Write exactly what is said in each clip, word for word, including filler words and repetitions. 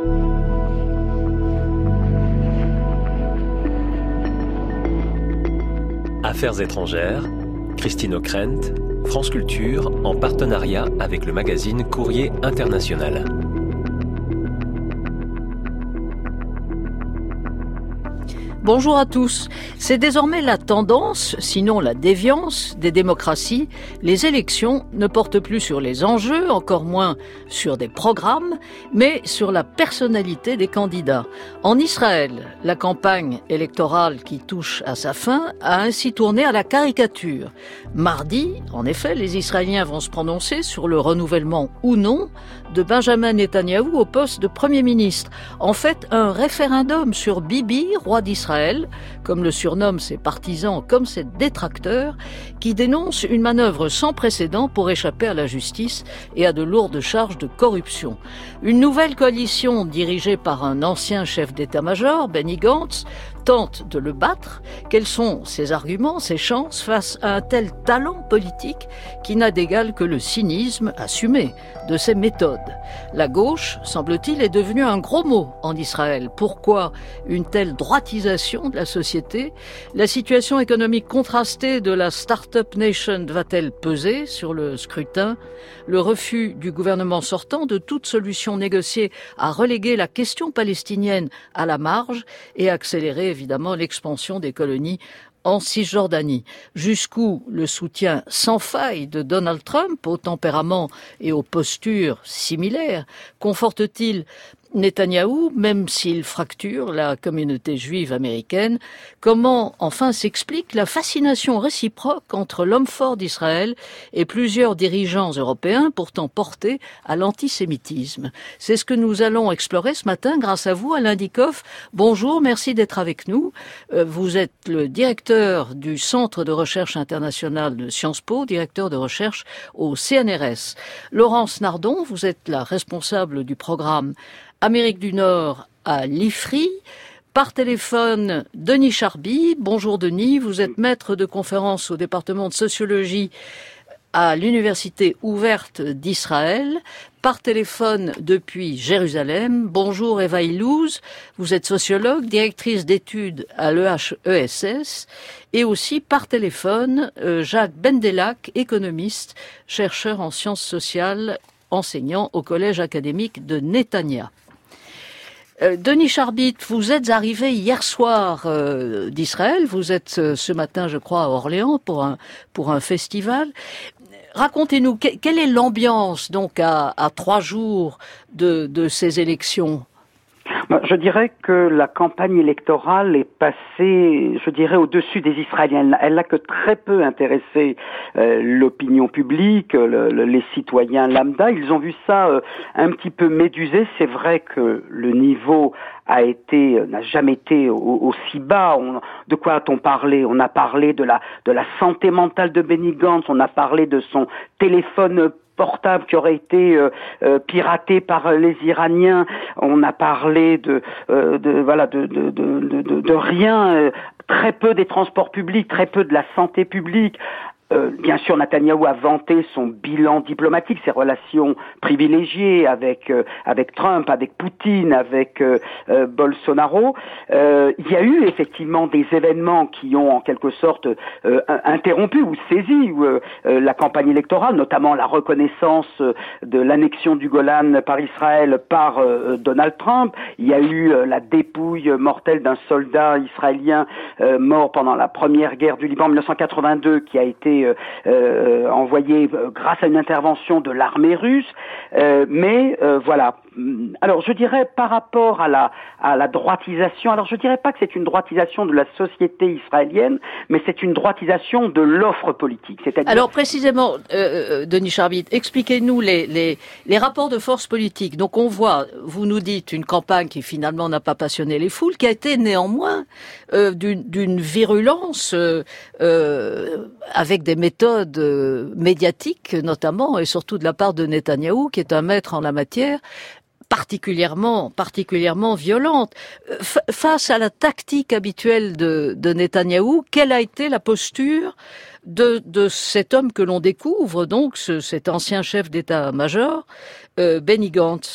Affaires étrangères, Christine Ockrent, France Culture, en partenariat avec le magazine Courrier International. Bonjour à tous. C'est désormais la tendance, sinon la déviance, des démocraties. Les élections ne portent plus sur les enjeux, encore moins sur des programmes, mais sur la personnalité des candidats. En Israël, la campagne électorale qui touche à sa fin a ainsi tourné à la caricature. Mardi, en effet, les Israéliens vont se prononcer sur le renouvellement ou non de Benjamin Netanyahou au poste de Premier ministre. En fait, un référendum sur Bibi, roi d'Israël, comme le surnomment ses partisans comme ses détracteurs, qui dénoncent une manœuvre sans précédent pour échapper à la justice et à de lourdes charges de corruption. Une nouvelle coalition dirigée par un ancien chef d'état-major, Benny Gantz, tente de le battre. Quels sont ses arguments, ses chances face à un tel talent politique qui n'a d'égal que le cynisme assumé de ses méthodes? La gauche, semble-t-il, est devenue un gros mot en Israël. Pourquoi une telle droitisation de la société? La situation économique contrastée de la Start-up Nation va-t-elle peser sur le scrutin? Le refus du gouvernement sortant de toute solution négociée a relégué la question palestinienne à la marge et accéléré évidemment l'expansion des colonies en Cisjordanie. Jusqu'où le soutien sans faille de Donald Trump, au tempérament et aux postures similaires, conforte-t-il Netanyahou, même s'il fracture la communauté juive américaine? Comment, enfin, s'explique la fascination réciproque entre l'homme fort d'Israël et plusieurs dirigeants européens pourtant portés à l'antisémitisme? C'est ce que nous allons explorer ce matin grâce à vous, Alain Dikoff. Bonjour, merci d'être avec nous. Vous êtes le directeur du Centre de recherche international de Sciences Po, directeur de recherche au C N R S. Laurence Nardon, vous êtes la responsable du programme Amérique du Nord à l'I F R I. Par téléphone, Denis Charby. Bonjour Denis, vous êtes maître de conférence au département de sociologie à l'Université ouverte d'Israël. Par téléphone depuis Jérusalem. Bonjour Eva Illouz, vous êtes sociologue, directrice d'études à l'E H E S S. Et aussi par téléphone, Jacques Bendellac, économiste, chercheur en sciences sociales, enseignant au collège académique de Netanya. Euh, Denis Charbit, vous êtes arrivé hier soir euh, d'Israël. Vous êtes euh, ce matin, je crois, à Orléans pour un pour un festival. Racontez-nous que, quelle est l'ambiance donc à, à trois jours de, de ces élections. Je dirais que la campagne électorale est passée, je dirais, au-dessus des Israéliens. Elle n'a que très peu intéressé euh, l'opinion publique, le, le, les citoyens lambda. Ils ont vu ça euh, un petit peu médusé. C'est vrai que le niveau a été, n'a jamais été au, aussi bas. On, de quoi a-t-on parlé? On a parlé de la, de la santé mentale de Benny Gantz, on a parlé de son téléphone portable qui aurait été euh, euh, piraté par les Iraniens. On a parlé de, euh, de voilà de de de de, de rien, euh, très peu des transports publics, très peu de la santé publique. Euh, bien sûr, Netanyahou a vanté son bilan diplomatique, ses relations privilégiées avec euh, avec Trump, avec Poutine, avec euh, euh, Bolsonaro. Euh, il y a eu effectivement des événements qui ont en quelque sorte euh, interrompu ou saisi euh, euh, la campagne électorale, notamment la reconnaissance euh, de l'annexion du Golan par Israël par euh, Donald Trump. Il y a eu euh, la dépouille mortelle d'un soldat israélien euh, mort pendant la première guerre du Liban en dix-neuf cent quatre-vingt-deux, qui a été Euh, euh, envoyé euh, grâce à une intervention de l'armée russe, euh, mais euh, voilà. Alors je dirais par rapport à la à la droitisation, alors je dirais pas que c'est une droitisation de la société israélienne, mais c'est une droitisation de l'offre politique. C'est-à-dire... Alors précisément, euh, Denis Charbit, expliquez-nous les les les rapports de force politique. Donc on voit, vous nous dites, une campagne qui finalement n'a pas passionné les foules, qui a été néanmoins euh, d'une d'une virulence euh, euh, avec des méthodes euh, médiatiques notamment, et surtout de la part de Netanyahou, qui est un maître en la matière, particulièrement, particulièrement violente. F- face à la tactique habituelle de, de Netanyahou, quelle a été la posture de, de cet homme que l'on découvre, donc ce, cet ancien chef d'état-major, euh, Benny Gantz?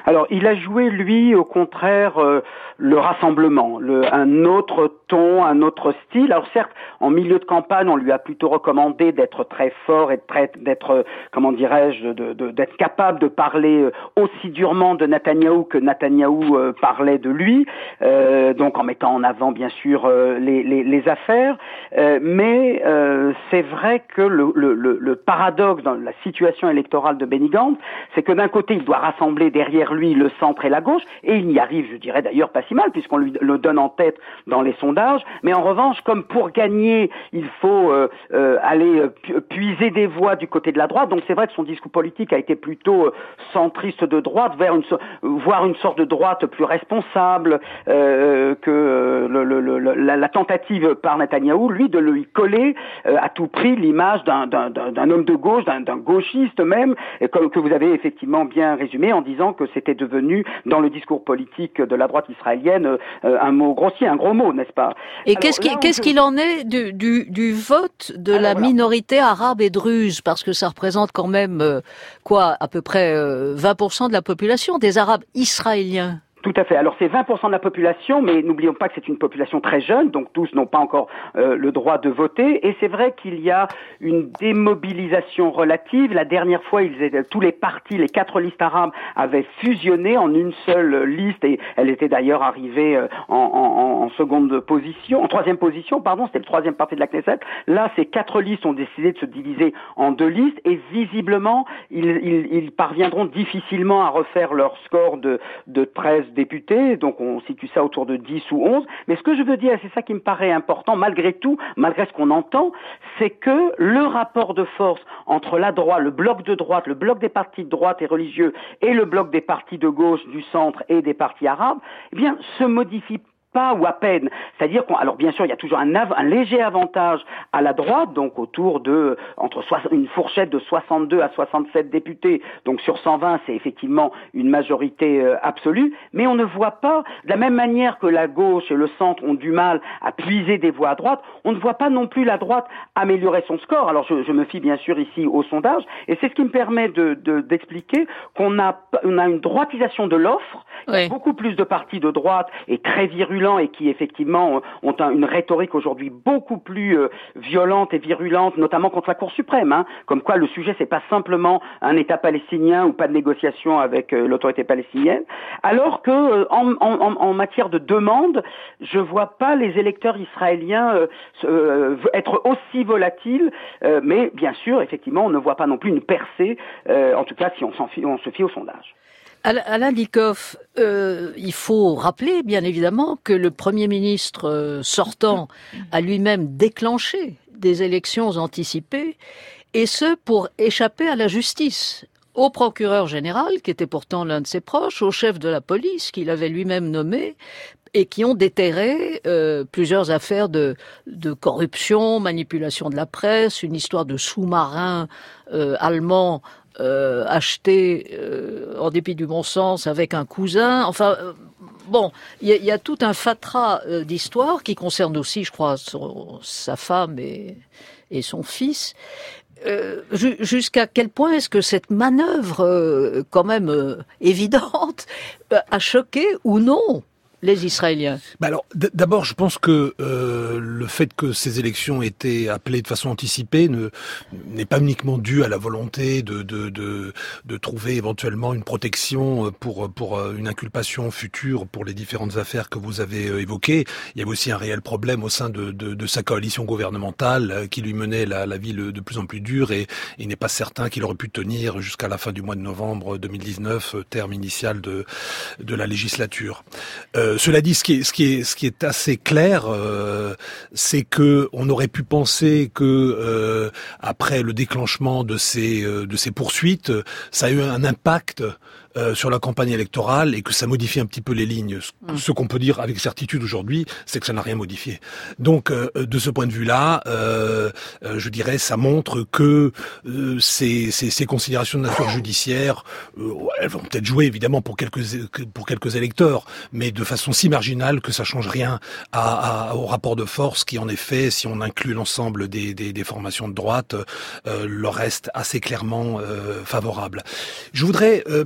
Alors, il a joué, lui, au contraire, euh, le rassemblement, le, un autre ton, un autre style. Alors, certes, en milieu de campagne, on lui a plutôt recommandé d'être très fort et très, d'être, comment dirais-je, de, de, d'être capable de parler aussi durement de Netanyahou que Netanyahou euh, parlait de lui, euh, donc en mettant en avant, bien sûr, euh, les, les, les affaires. Euh, mais euh, c'est vrai que le, le, le, le paradoxe dans la situation électorale de Benny Gantz, c'est que d'un côté, il doit rassembler derrière lui le centre et la gauche, et il y arrive, je dirais d'ailleurs pas si mal, puisqu'on lui le donne en tête dans les sondages, mais en revanche, comme pour gagner, il faut euh, euh, aller euh, puiser des voix du côté de la droite, donc c'est vrai que son discours politique a été plutôt euh, centriste de droite, vers une, voire une sorte de droite plus responsable euh, que euh, le, le, le, la, la tentative par Netanyahou, lui, de lui coller euh, à tout prix l'image d'un, d'un, d'un, d'un homme de gauche, d'un, d'un gauchiste même, et comme, que vous avez effectivement bien résumé en disant que c'était devenu, dans le discours politique de la droite israélienne, euh, un mot grossier, un gros mot, n'est-ce pas? Et Alors, qu'est-ce, qui, qu'est-ce je... qu'il en est du, du, du vote de Alors, la voilà. minorité arabe et druze? Parce que ça représente quand même, euh, quoi, à peu près euh, vingt pour cent de la population des Arabes israéliens. Tout à fait. Alors c'est vingt pour cent de la population, mais n'oublions pas que c'est une population très jeune, donc tous n'ont pas encore euh, le droit de voter. Et c'est vrai qu'il y a une démobilisation relative. La dernière fois, ils étaient, tous les partis, les quatre listes arabes avaient fusionné en une seule liste, et elle était d'ailleurs arrivée euh, en, en, en seconde position, en troisième position, pardon, c'était le troisième parti de la Knesset. Là, ces quatre listes ont décidé de se diviser en deux listes, et visiblement, ils, ils, ils parviendront difficilement à refaire leur score de, de treize députés, donc on situe ça autour de dix ou onze, mais ce que je veux dire, et c'est ça qui me paraît important, malgré tout, malgré ce qu'on entend, c'est que le rapport de force entre la droite, le bloc de droite, le bloc des partis de droite et religieux, et le bloc des partis de gauche, du centre et des partis arabes, eh bien, se modifie pas ou à peine. C'est-à-dire qu'on, alors bien sûr, il y a toujours un, av- un léger avantage à la droite, donc autour de, entre so- une fourchette de soixante-deux à soixante-sept députés, donc sur cent vingt, c'est effectivement une majorité euh, absolue, mais on ne voit pas, de la même manière que la gauche et le centre ont du mal à puiser des voix à droite, on ne voit pas non plus la droite améliorer son score. Alors je, je me fie bien sûr ici au sondage, et c'est ce qui me permet de, de, d'expliquer qu'on a, on a une droitisation de l'offre, il y a oui. beaucoup plus de partis de droite et très virulents et qui effectivement ont un, une rhétorique aujourd'hui beaucoup plus euh, violente et virulente, notamment contre la Cour suprême, hein, comme quoi le sujet c'est pas simplement un État palestinien ou pas de négociation avec euh, l'autorité palestinienne, alors que euh, en, en, en matière de demande, je vois pas les électeurs israéliens euh, euh, être aussi volatiles, euh, mais bien sûr effectivement on ne voit pas non plus une percée, euh, en tout cas si on, s'en fie, on se fie au sondage. Alain Dikoff, euh, il faut rappeler, bien évidemment, que le Premier ministre euh, sortant a lui-même déclenché des élections anticipées, et ce, pour échapper à la justice. Au procureur général, qui était pourtant l'un de ses proches, au chef de la police, qu'il avait lui-même nommé, et qui ont déterré euh, plusieurs affaires de, de corruption, manipulation de la presse, une histoire de sous-marin euh, allemand Euh, acheté euh, en dépit du bon sens avec un cousin. Enfin, euh, bon, il y, y a tout un fatras euh, d'histoires qui concerne aussi, je crois, son, sa femme et, et son fils. Euh, ju- jusqu'à quel point est-ce que cette manœuvre, euh, quand même euh, évidente, euh, a choqué ou non les Israéliens? Bah alors, d- d'abord, je pense que euh, le fait que ces élections aient été appelées de façon anticipée ne, n'est pas uniquement dû à la volonté de, de, de, de trouver éventuellement une protection pour, pour une inculpation future pour les différentes affaires que vous avez évoquées. Il y avait aussi un réel problème au sein de, de, de sa coalition gouvernementale qui lui menait la, la vie de plus en plus dure, et il n'est pas certain qu'il aurait pu tenir jusqu'à la fin du mois de novembre deux mille dix-neuf, terme initial de, de la législature. Euh, Euh, cela dit, ce qui est, ce qui est, ce qui est assez clair, euh, c'est que on aurait pu penser que euh, après le déclenchement de ces euh, de ces poursuites, ça a eu un impact euh, sur la campagne électorale et que ça modifie un petit peu les lignes. Ce, mmh. ce qu'on peut dire avec certitude aujourd'hui, c'est que ça n'a rien modifié. Donc, euh, de ce point de vue-là, euh, euh, je dirais, ça montre que euh, ces, ces, ces considérations de nature judiciaire, euh, elles vont peut-être jouer évidemment pour quelques pour quelques électeurs, mais de façon si marginale que ça change rien à, à, au rapport de force qui, en effet, si on inclut l'ensemble des, des, des formations de droite, euh, leur reste assez clairement euh, favorable. Je voudrais euh, peut-être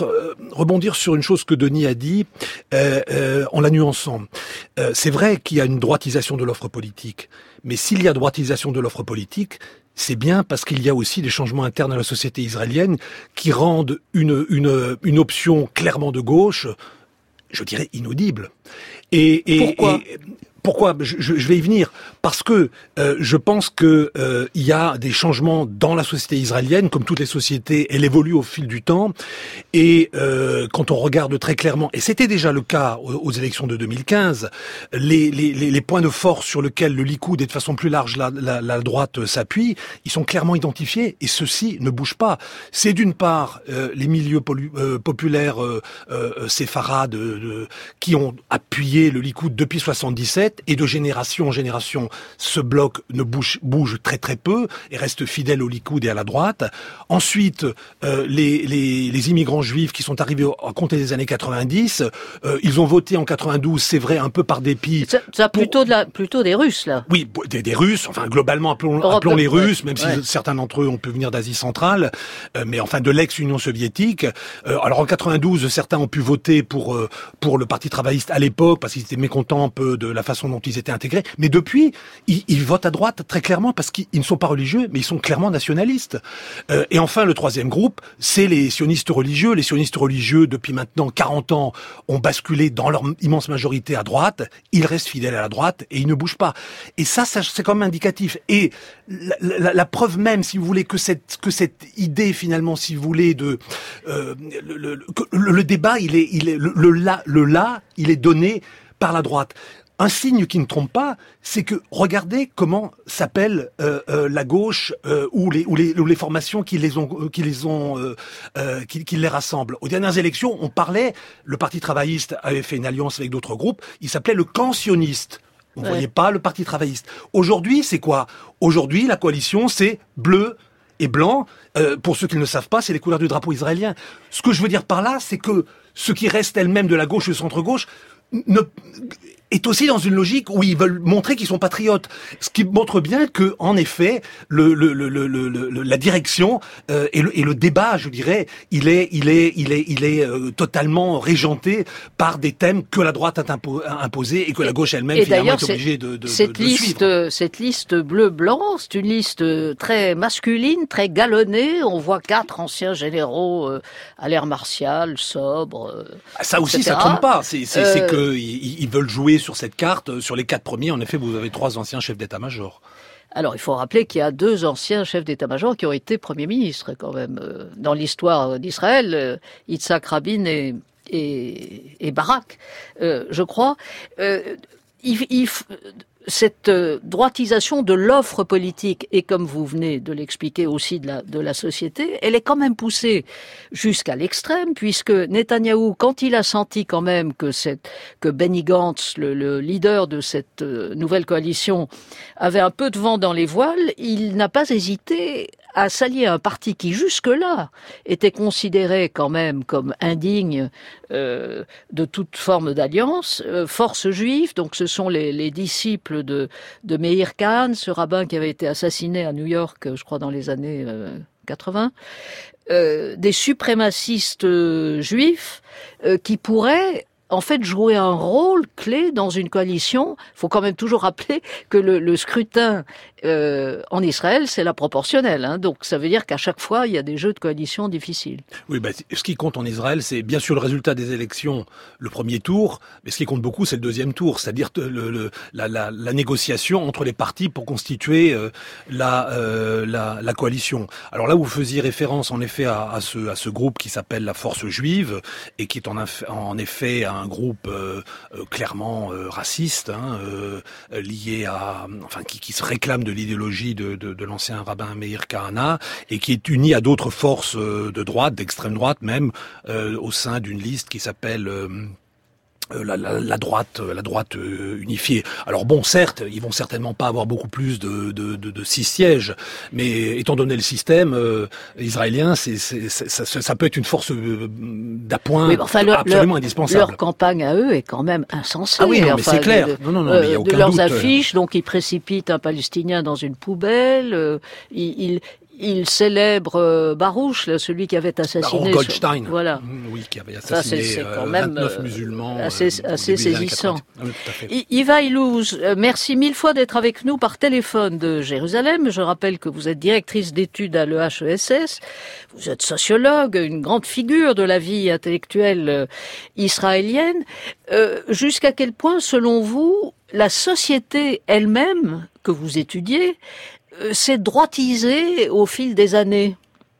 euh, rebondir sur une chose que Denis a dit euh, euh, en la nuançant. Euh, c'est vrai qu'il y a une droitisation de l'offre politique, mais s'il y a droitisation de l'offre politique, c'est bien parce qu'il y a aussi des changements internes à la société israélienne qui rendent une, une, une option clairement de gauche, je dirais, inaudible. Et, et, Pourquoi et, Pourquoi je, je vais y venir. Parce que euh, je pense que euh, il y a des changements dans la société israélienne, comme toutes les sociétés, elle évolue au fil du temps. Et euh, quand on regarde très clairement, et c'était déjà le cas aux, aux élections de deux mille quinze, les, les, les points de force sur lesquels le Likoud et de façon plus large la, la, la droite s'appuie, ils sont clairement identifiés et ceux-ci ne bougent pas. C'est d'une part euh, les milieux polu- euh, populaires euh, euh, séfarades euh, qui ont appuyé le Likoud depuis soixante-dix-sept. Et de génération en génération, ce bloc ne bouge, bouge très très peu et reste fidèle au Likoud et à la droite. Ensuite, euh, les, les, les immigrants juifs qui sont arrivés à compter des années quatre-vingt-dix, euh, ils ont voté en quatre-vingt-douze, c'est vrai, un peu par dépit. Ça, ça pour... plutôt de la, plutôt des Russes là. Oui, des, des Russes. Enfin, globalement, appelons, appelons les Russes, même ouais. si certains d'entre eux ont pu venir d'Asie centrale, euh, mais enfin de l'ex-Union soviétique. Euh, alors en quatre-vingt-douze, certains ont pu voter pour euh, pour le Parti travailliste à l'époque parce qu'ils étaient mécontents un peu de la façon dont ils étaient intégrés. Mais depuis, ils, ils votent à droite très clairement parce qu'ils ne sont pas religieux, mais ils sont clairement nationalistes. Euh, et enfin, le troisième groupe, c'est les sionistes religieux. Les sionistes religieux, depuis maintenant quarante ans, ont basculé dans leur immense majorité à droite. Ils restent fidèles à la droite et ils ne bougent pas. Et ça, ça c'est quand même indicatif. Et la, la, la preuve même, si vous voulez, que cette que cette idée finalement, si vous voulez, de euh, le, le, le, le débat, il est, il est le, le là, le là, il est donné par la droite. Un signe qui ne trompe pas, c'est que regardez comment s'appelle euh, euh, la gauche euh, ou les ou les ou les formations qui les ont qui les ont euh, euh, qui, qui les rassemblent. Aux dernières élections, on parlait, le Parti travailliste avait fait une alliance avec d'autres groupes, il s'appelait le camp sioniste. On ne ouais. voyait pas le Parti travailliste. Aujourd'hui, c'est quoi ? Aujourd'hui, la coalition, c'est bleu et blanc. Euh, pour ceux qui ne le savent pas, c'est les couleurs du drapeau israélien. Ce que je veux dire par là, c'est que ce qui reste elle-même de la gauche et du centre-gauche ne est aussi dans une logique où ils veulent montrer qu'ils sont patriotes, ce qui montre bien que, en effet, le, le, le, le, le la direction euh, et, le, et le débat, je dirais, il est, il est, il est, il est euh, totalement régenté par des thèmes que la droite a impo- imposés et que la gauche elle-même et finalement est obligée de, de, cette de, de liste, suivre. Cette liste bleu-blanc, c'est une liste très masculine, très galonnée. On voit quatre anciens généraux euh, à l'air martial, sobre. Euh, ça aussi, et cetera. Ça trompe pas. C'est, c'est, euh, c'est que ils, ils veulent jouer sur cette carte. Sur les quatre premiers, en effet, vous avez trois anciens chefs d'état-major. Alors, il faut rappeler qu'il y a deux anciens chefs d'état-major qui ont été premiers ministres, quand même, dans l'histoire d'Israël, Yitzhak Rabin et, et, et Barak, euh, je crois. Euh, il, il, cette droitisation de l'offre politique, et comme vous venez de l'expliquer aussi de la, de la société, elle est quand même poussée jusqu'à l'extrême, puisque Netanyahou, quand il a senti quand même que, cette, que Benny Gantz, le, le leader de cette nouvelle coalition, avait un peu de vent dans les voiles, il n'a pas hésité à s'allier à un parti qui jusque-là était considéré quand même comme indigne euh, de toute forme d'alliance, euh, Force juive, donc ce sont les, les disciples de, de Meir Kahane, ce rabbin qui avait été assassiné à New York, je crois dans les années euh, quatre-vingts, euh, des suprémacistes euh, juifs euh, qui pourraient en fait jouer un rôle clé dans une coalition. Il faut quand même toujours rappeler que le, le scrutin euh, en Israël, c'est la proportionnelle. Hein, donc ça veut dire qu'à chaque fois, il y a des jeux de coalition difficiles. Oui, bah, ce qui compte en Israël, c'est bien sûr le résultat des élections, le premier tour, mais ce qui compte beaucoup, c'est le deuxième tour, c'est-à-dire le, le, la, la, la négociation entre les partis pour constituer euh, la, euh, la, la coalition. Alors là, vous faisiez référence en effet à, à, ce, à ce groupe qui s'appelle la Force juive et qui est en, en effet un un groupe euh, euh, clairement euh, raciste, hein, euh, lié à, enfin, qui, qui se réclame de l'idéologie de, de, de l'ancien rabbin Meir Kahane et qui est uni à d'autres forces euh, de droite, d'extrême droite même, euh, au sein d'une liste qui s'appelle euh, La, la, la droite, la droite euh, unifiée. Alors bon, certes, ils vont certainement pas avoir beaucoup plus de, de, de, de six sièges, mais étant donné le système euh, israélien, c'est, c'est, c'est, ça, ça peut être une force euh, d'appoint oui, enfin, leur, absolument leur, indispensable. Leur campagne à eux est quand même insensée. Ah oui, non, mais enfin, c'est clair. De, non, non, non, euh, mais y a aucun de leurs doute. affiches, donc ils précipitent un Palestinien dans une poubelle. Euh, ils, ils il célèbre euh, Barouch, là, celui qui avait assassiné... Baron Goldstein, sur... voilà. oui, qui avait assassiné Ça, c'est, c'est quand même, vingt-neuf musulmans. Assez, euh, assez saisissant. Ah, oui, tout à fait. Yva Illouz, euh, merci mille fois d'être avec nous par téléphone de Jérusalem. Je rappelle que vous êtes directrice d'études à l'E H E S S. Vous êtes sociologue, une grande figure de la vie intellectuelle euh, israélienne. Euh, jusqu'à quel point, selon vous, la société elle-même, que vous étudiez, euh, s'est droitisée au fil des années?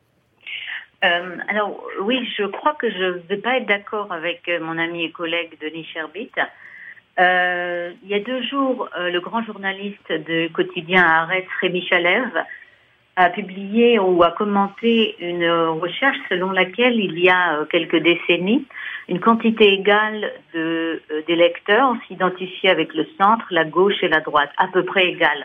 Euh, alors oui, je crois que je ne vais pas être d'accord avec euh, mon ami et collègue Denis Sherbit. Euh, il y a deux jours, euh, le grand journaliste de quotidien Haaretz, Rémi Chalev, a publié ou a commenté une recherche selon laquelle il y a euh, quelques décennies, une quantité égale de euh, d'électeurs s'identifiaient avec le centre, la gauche et la droite, à peu près égale.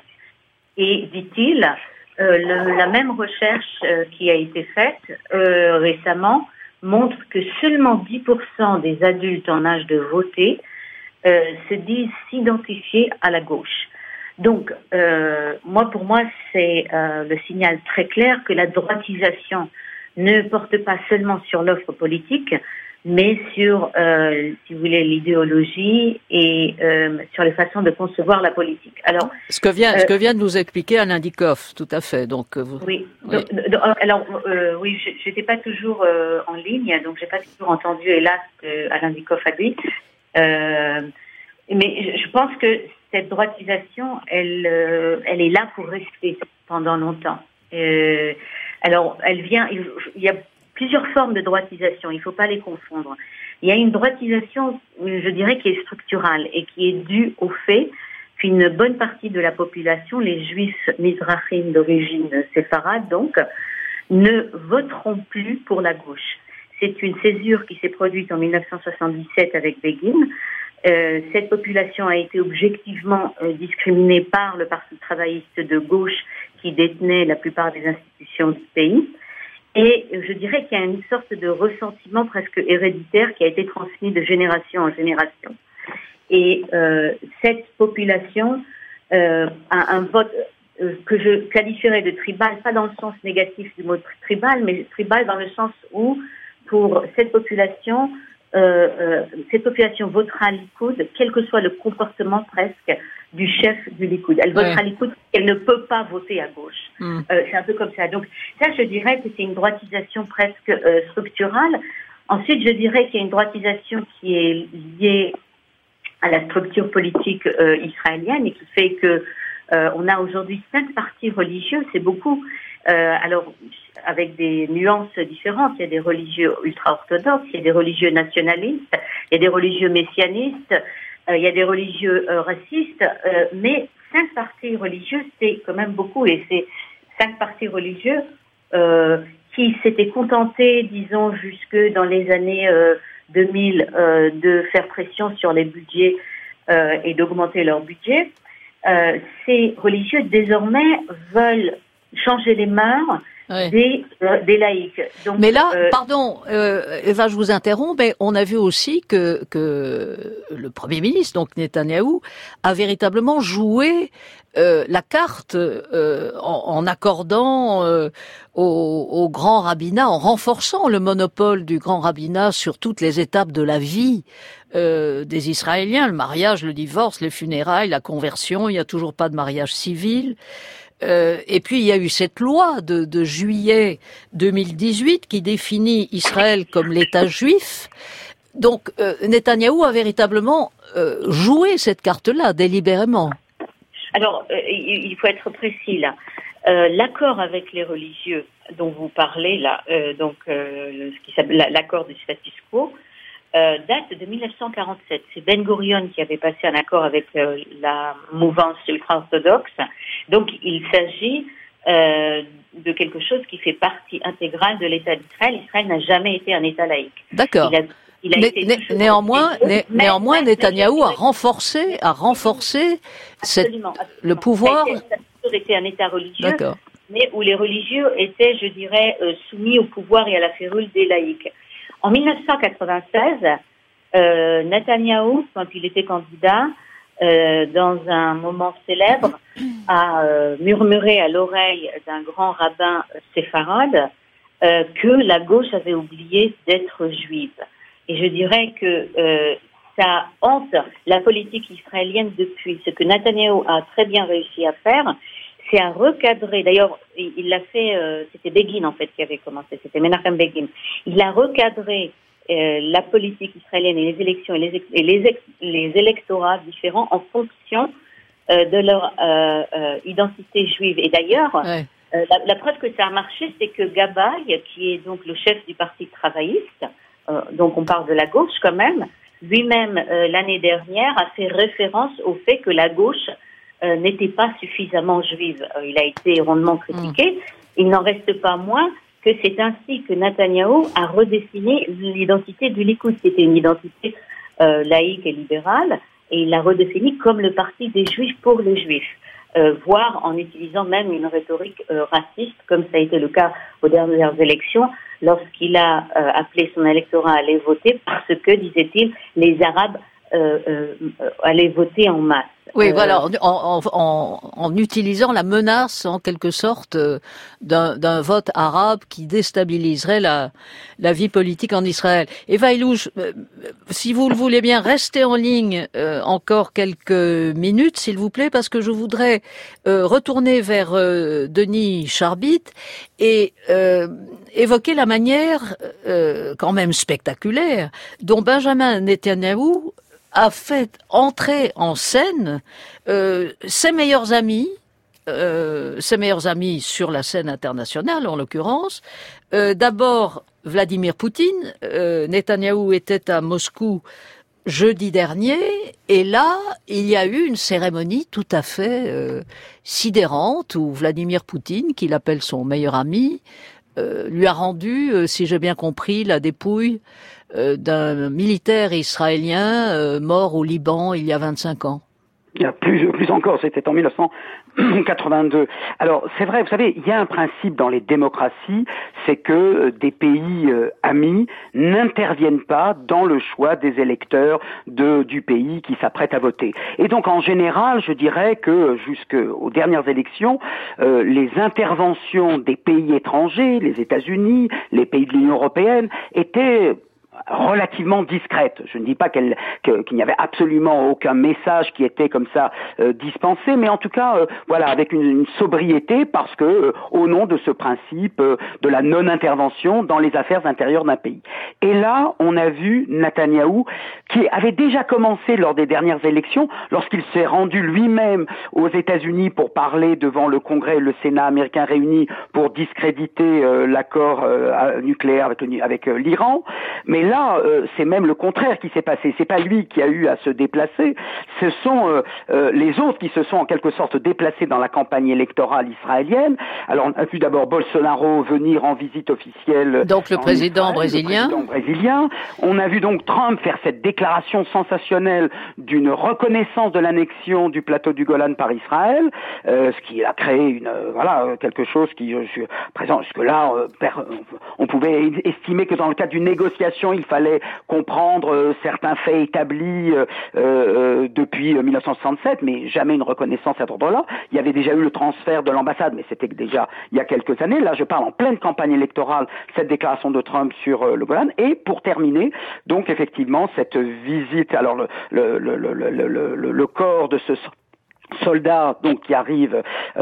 Et dit-il, euh, le, la même recherche euh, qui a été faite euh, récemment montre que seulement dix pour cent des adultes en âge de voter euh, se disent s'identifier à la gauche. Donc, euh, moi, pour moi, c'est euh, le signal très clair que la droitisation ne porte pas seulement sur l'offre politique, mais sur, euh, si vous voulez, l'idéologie et euh, sur les façons de concevoir la politique. Alors, ce que vient, euh, ce que vient de nous expliquer Alain Dikoff, tout à fait. Donc, vous... oui. oui. Donc, donc, alors, euh, oui, je n'étais pas toujours euh, en ligne, donc j'ai pas toujours entendu, hélas, ce que Alain Dikoff a dit. Euh, mais je pense que cette droitisation, elle, euh, elle est là pour rester pendant longtemps. Euh, alors, elle vient. Il y a plusieurs formes de droitisation, il ne faut pas les confondre. Il y a une droitisation, je dirais, qui est structurale et qui est due au fait qu'une bonne partie de la population, les juifs mizrahim d'origine séfarade, donc, ne voteront plus pour la gauche. C'est une césure qui s'est produite en dix-neuf cent soixante-dix-sept avec Begin. Euh, cette population a été objectivement euh, discriminée par le Parti travailliste de gauche qui détenait la plupart des institutions du pays. Et je dirais qu'il y a une sorte de ressentiment presque héréditaire qui a été transmis de génération en génération. Et euh, cette population euh, a un vote euh, que je qualifierais de tribal, pas dans le sens négatif du mot tribal, mais tribal dans le sens où, pour cette population, euh, euh, cette population votera Likoud, quel que soit le comportement presque du chef du Likoud. Elle votera ouais. Likoud, elle ne peut pas voter à gauche. Mm. Euh, c'est un peu comme ça. Donc ça, je dirais que c'est une droitisation presque euh, structurale. Ensuite, je dirais qu'il y a une droitisation qui est liée à la structure politique euh, israélienne et qui fait que euh, on a aujourd'hui cinq partis religieux, c'est beaucoup. Euh, alors, avec des nuances différentes, il y a des religieux ultra-orthodoxes, il y a des religieux nationalistes, il y a des religieux messianistes, euh, il y a des religieux euh, racistes, euh, mais cinq partis religieux, c'est quand même beaucoup, et c'est cinq partis religieux euh, qui s'étaient contentés, disons, jusque dans les années euh, deux mille, euh, de faire pression sur les budgets euh, et d'augmenter leur budget. Euh, ces religieux, désormais, veulent changer les mœurs ouais. des, euh, des laïcs. Donc, mais là, euh, pardon, euh, Eva, je vous interromps, mais on a vu aussi que, que le Premier ministre, donc Netanyahou, a véritablement joué euh, la carte euh, en, en accordant euh, au, au grand rabbinat, en renforçant le monopole du grand rabbinat sur toutes les étapes de la vie euh, des Israéliens, le mariage, le divorce, les funérailles, la conversion, il n'y a toujours pas de mariage civil. Euh, et puis il y a eu cette loi de, de juillet deux mille dix-huit qui définit Israël comme l'État juif. Donc euh, Netanyahou a véritablement euh, joué cette carte-là délibérément. Alors euh, il faut être précis là. Euh, l'accord avec les religieux dont vous parlez là, euh, donc euh, ce qui s'appelle l'accord du status quo, euh, date de dix-neuf cent quarante-sept. C'est Ben Gurion qui avait passé un accord avec euh, la mouvance ultra-orthodoxe. Donc, il s'agit euh, de quelque chose qui fait partie intégrale de l'État d'Israël. Israël n'a jamais été un État laïque. D'accord. Il a, il a né, été né, néanmoins, né, néanmoins, Netanyahou a renforcé, a renforcé cette, absolument, absolument. le pouvoir. Ça a toujours été un État religieux, D'accord. mais où les religieux étaient, je dirais, euh, soumis au pouvoir et à la férule des laïcs. En dix-neuf cent quatre-vingt-seize, euh, Netanyahou, quand il était candidat, euh, dans un moment célèbre, a euh, murmuré à l'oreille d'un grand rabbin séfarade euh, que la gauche avait oublié d'être juive. Et je dirais que euh, ça hante la politique israélienne depuis. Ce que Netanyahou a très bien réussi à faire, c'est à recadrer. D'ailleurs, il l'a fait, euh, c'était Begin en fait qui avait commencé, c'était Menachem Begin. Il a recadré euh, la politique israélienne et les élections et les, et les, ex, les électorats différents en fonction euh, de leur euh, euh, identité juive. Et d'ailleurs, ouais. euh, la, la preuve que ça a marché, c'est que Gabay, qui est donc le chef du parti travailliste, euh, donc on parle de la gauche quand même, lui-même euh, l'année dernière a fait référence au fait que la gauche euh, n'était pas suffisamment juive. Euh, il a été rondement critiqué. Mmh. Il n'en reste pas moins que c'est ainsi que Netanyahou a redessiné l'identité du Likoud. C'était une identité euh, laïque et libérale, et il l'a redéfinie comme le parti des Juifs pour les Juifs, euh, voire en utilisant même une rhétorique euh, raciste, comme ça a été le cas aux dernières élections, lorsqu'il a euh, appelé son électorat à aller voter parce que, disait-il, les Arabes euh, euh, allaient voter en masse. Oui, euh, voilà, en, en, en, en utilisant la menace, en quelque sorte, euh, d'un, d'un vote arabe qui déstabiliserait la, la vie politique en Israël. Eva Illouche, euh, si vous le voulez bien, restez en ligne euh, encore quelques minutes, s'il vous plaît, parce que je voudrais euh, retourner vers euh, Denis Charbit et euh, évoquer la manière, euh, quand même spectaculaire, dont Benjamin Netanyahou a fait entrer en scène euh, ses meilleurs amis, euh, ses meilleurs amis sur la scène internationale en l'occurrence. Euh, d'abord Vladimir Poutine. Euh, Netanyahou était à Moscou jeudi dernier, et là il y a eu une cérémonie tout à fait euh, sidérante où Vladimir Poutine, qu'il appelle son meilleur ami, euh, lui a rendu, euh, si j'ai bien compris, la dépouille d'un militaire israélien euh, mort au Liban il y a vingt-cinq ans. Il y a plus, plus encore, c'était en mille neuf cent quatre-vingt-deux. Alors, c'est vrai, vous savez, il y a un principe dans les démocraties, c'est que des pays euh, amis n'interviennent pas dans le choix des électeurs de, du pays qui s'apprête à voter. Et donc, en général, je dirais que jusqu'aux dernières élections, euh, les interventions des pays étrangers, les États-Unis, les pays de l'Union européenne, étaient relativement discrète. Je ne dis pas qu'elle, que, qu'il n'y avait absolument aucun message qui était comme ça euh, dispensé, mais en tout cas, euh, voilà, avec une, une sobriété, parce que euh, au nom de ce principe euh, de la non-intervention dans les affaires intérieures d'un pays. Et là, on a vu Netanyahou, qui avait déjà commencé lors des dernières élections, lorsqu'il s'est rendu lui-même aux États-Unis pour parler devant le Congrès et le Sénat américain réunis pour discréditer euh, l'accord euh, nucléaire avec, le, avec euh, l'Iran, mais là, euh, c'est même le contraire qui s'est passé. C'est pas lui qui a eu à se déplacer, ce sont euh, euh, les autres qui se sont en quelque sorte déplacés dans la campagne électorale israélienne. Alors, on a vu d'abord Bolsonaro venir en visite officielle. Donc le président Israël, brésilien. Le président brésilien. On a vu donc Trump faire cette déclaration sensationnelle d'une reconnaissance de l'annexion du plateau du Golan par Israël, euh, ce qui a créé une euh, voilà quelque chose qui, euh, présent jusque-là, euh, per, on pouvait estimer que dans le cadre d'une négociation, il fallait comprendre euh, certains faits établis euh, euh, depuis euh, mille neuf cent soixante-sept, mais jamais une reconnaissance à cet ordre-là. Il y avait déjà eu le transfert de l'ambassade, mais c'était déjà il y a quelques années. Là, je parle en pleine campagne électorale, cette déclaration de Trump sur euh, le Golan. Et pour terminer, donc effectivement, cette visite, alors le, le, le, le, le, le, le corps de ce soldats donc qui arrivent euh,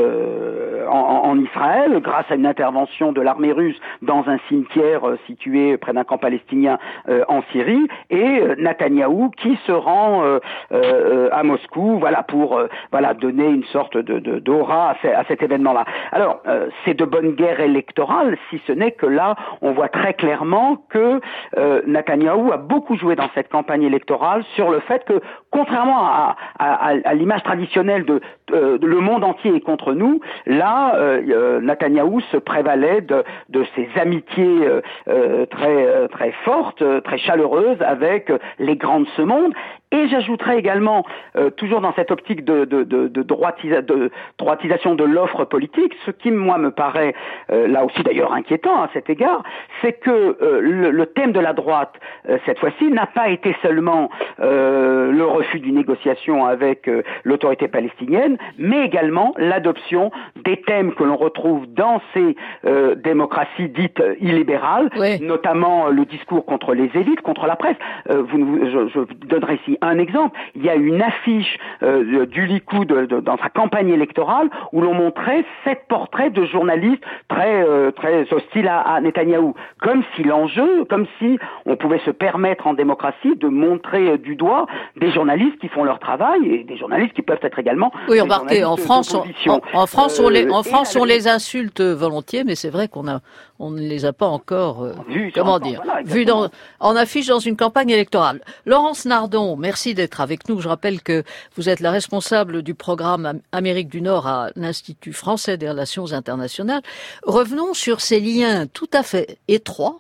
euh, en, en Israël grâce à une intervention de l'armée russe dans un cimetière euh, situé près d'un camp palestinien euh, en Syrie, et euh, Netanyahou qui se rend euh, euh, à Moscou, voilà pour euh, voilà donner une sorte de, de d'aura à, ce, à cet événement-là. Alors euh, c'est de bonne guerre électorale, si ce n'est que là on voit très clairement que euh, Netanyahou a beaucoup joué dans cette campagne électorale sur le fait que, contrairement à, à, à, à l'image traditionnelle De, de, de le monde entier est contre nous, là euh, Netanyahou se prévalait de, de ses amitiés euh, euh, très euh, très fortes, très chaleureuses avec les grands de ce monde. Et j'ajouterais également, euh, toujours dans cette optique de, de, de, de, droitisa, de droitisation de l'offre politique, ce qui, moi, me paraît, euh, là aussi d'ailleurs inquiétant à cet égard, c'est que euh, le, le thème de la droite, euh, cette fois-ci, n'a pas été seulement euh, le refus d'une négociation avec euh, l'autorité palestinienne, mais également l'adoption des thèmes que l'on retrouve dans ces euh, démocraties dites illibérales, oui. notamment euh, le discours contre les élites, contre la presse. Euh, vous, je, je donnerai ici un exemple. Il y a une affiche euh, du Likoud de, de, dans sa campagne électorale où l'on montrait sept portraits de journalistes très euh, très hostiles à, à Netanyahou, comme si l'enjeu, comme si on pouvait se permettre en démocratie de montrer du doigt des journalistes qui font leur travail et des journalistes qui peuvent être également oui, remarquez, en France, on, en, en France, on les, en France, on les insulte volontiers, mais c'est vrai qu'on a, on ne les a pas encore, euh, vu, comment dire, voilà, vus dans, en affiche dans une campagne électorale. Laurence Nardon, merci d'être avec nous. Je rappelle que vous êtes la responsable du programme Amérique du Nord à l'Institut français des relations internationales. Revenons sur ces liens tout à fait étroits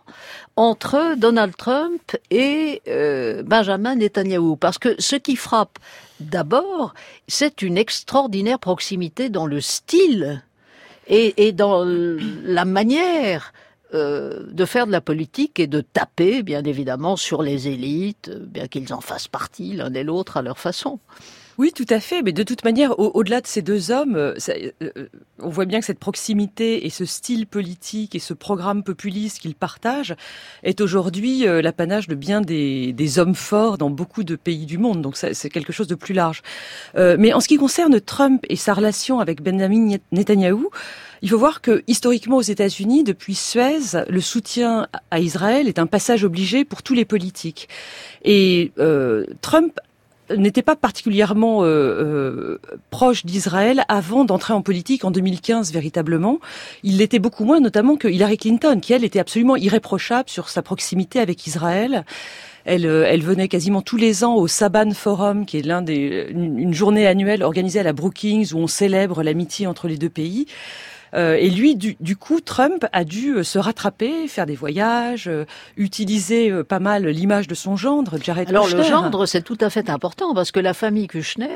entre Donald Trump et euh, Benjamin Netanyahou, parce que ce qui frappe d'abord, c'est une extraordinaire proximité dans le style et, et dans la manière euh, de faire de la politique et de taper, bien évidemment, sur les élites, bien qu'ils en fassent partie l'un et l'autre à leur façon. Oui, tout à fait. Mais de toute manière, au- au-delà de ces deux hommes, ça, euh, on voit bien que cette proximité et ce style politique et ce programme populiste qu'ils partagent est aujourd'hui euh, l'apanage de bien des, des hommes forts dans beaucoup de pays du monde. Donc ça, c'est quelque chose de plus large. Euh, mais en ce qui concerne Trump et sa relation avec Benjamin Netanyahou, il faut voir que historiquement aux États-Unis, depuis Suez, le soutien à Israël est un passage obligé pour tous les politiques. Et euh, Trump n'était pas particulièrement euh, euh, proche d'Israël avant d'entrer en politique en deux mille quinze véritablement. Il l'était beaucoup moins, notamment que Hillary Clinton, qui elle était absolument irréprochable sur sa proximité avec Israël. Elle, elle venait quasiment tous les ans au Saban Forum, qui est l'un des une, une journée annuelle organisée à la Brookings où on célèbre l'amitié entre les deux pays. Euh, et lui, du, du coup, Trump a dû euh, se rattraper, faire des voyages, euh, utiliser euh, pas mal l'image de son gendre, Jared Alors, Kushner. le gendre, c'est tout à fait important parce que la famille Kushner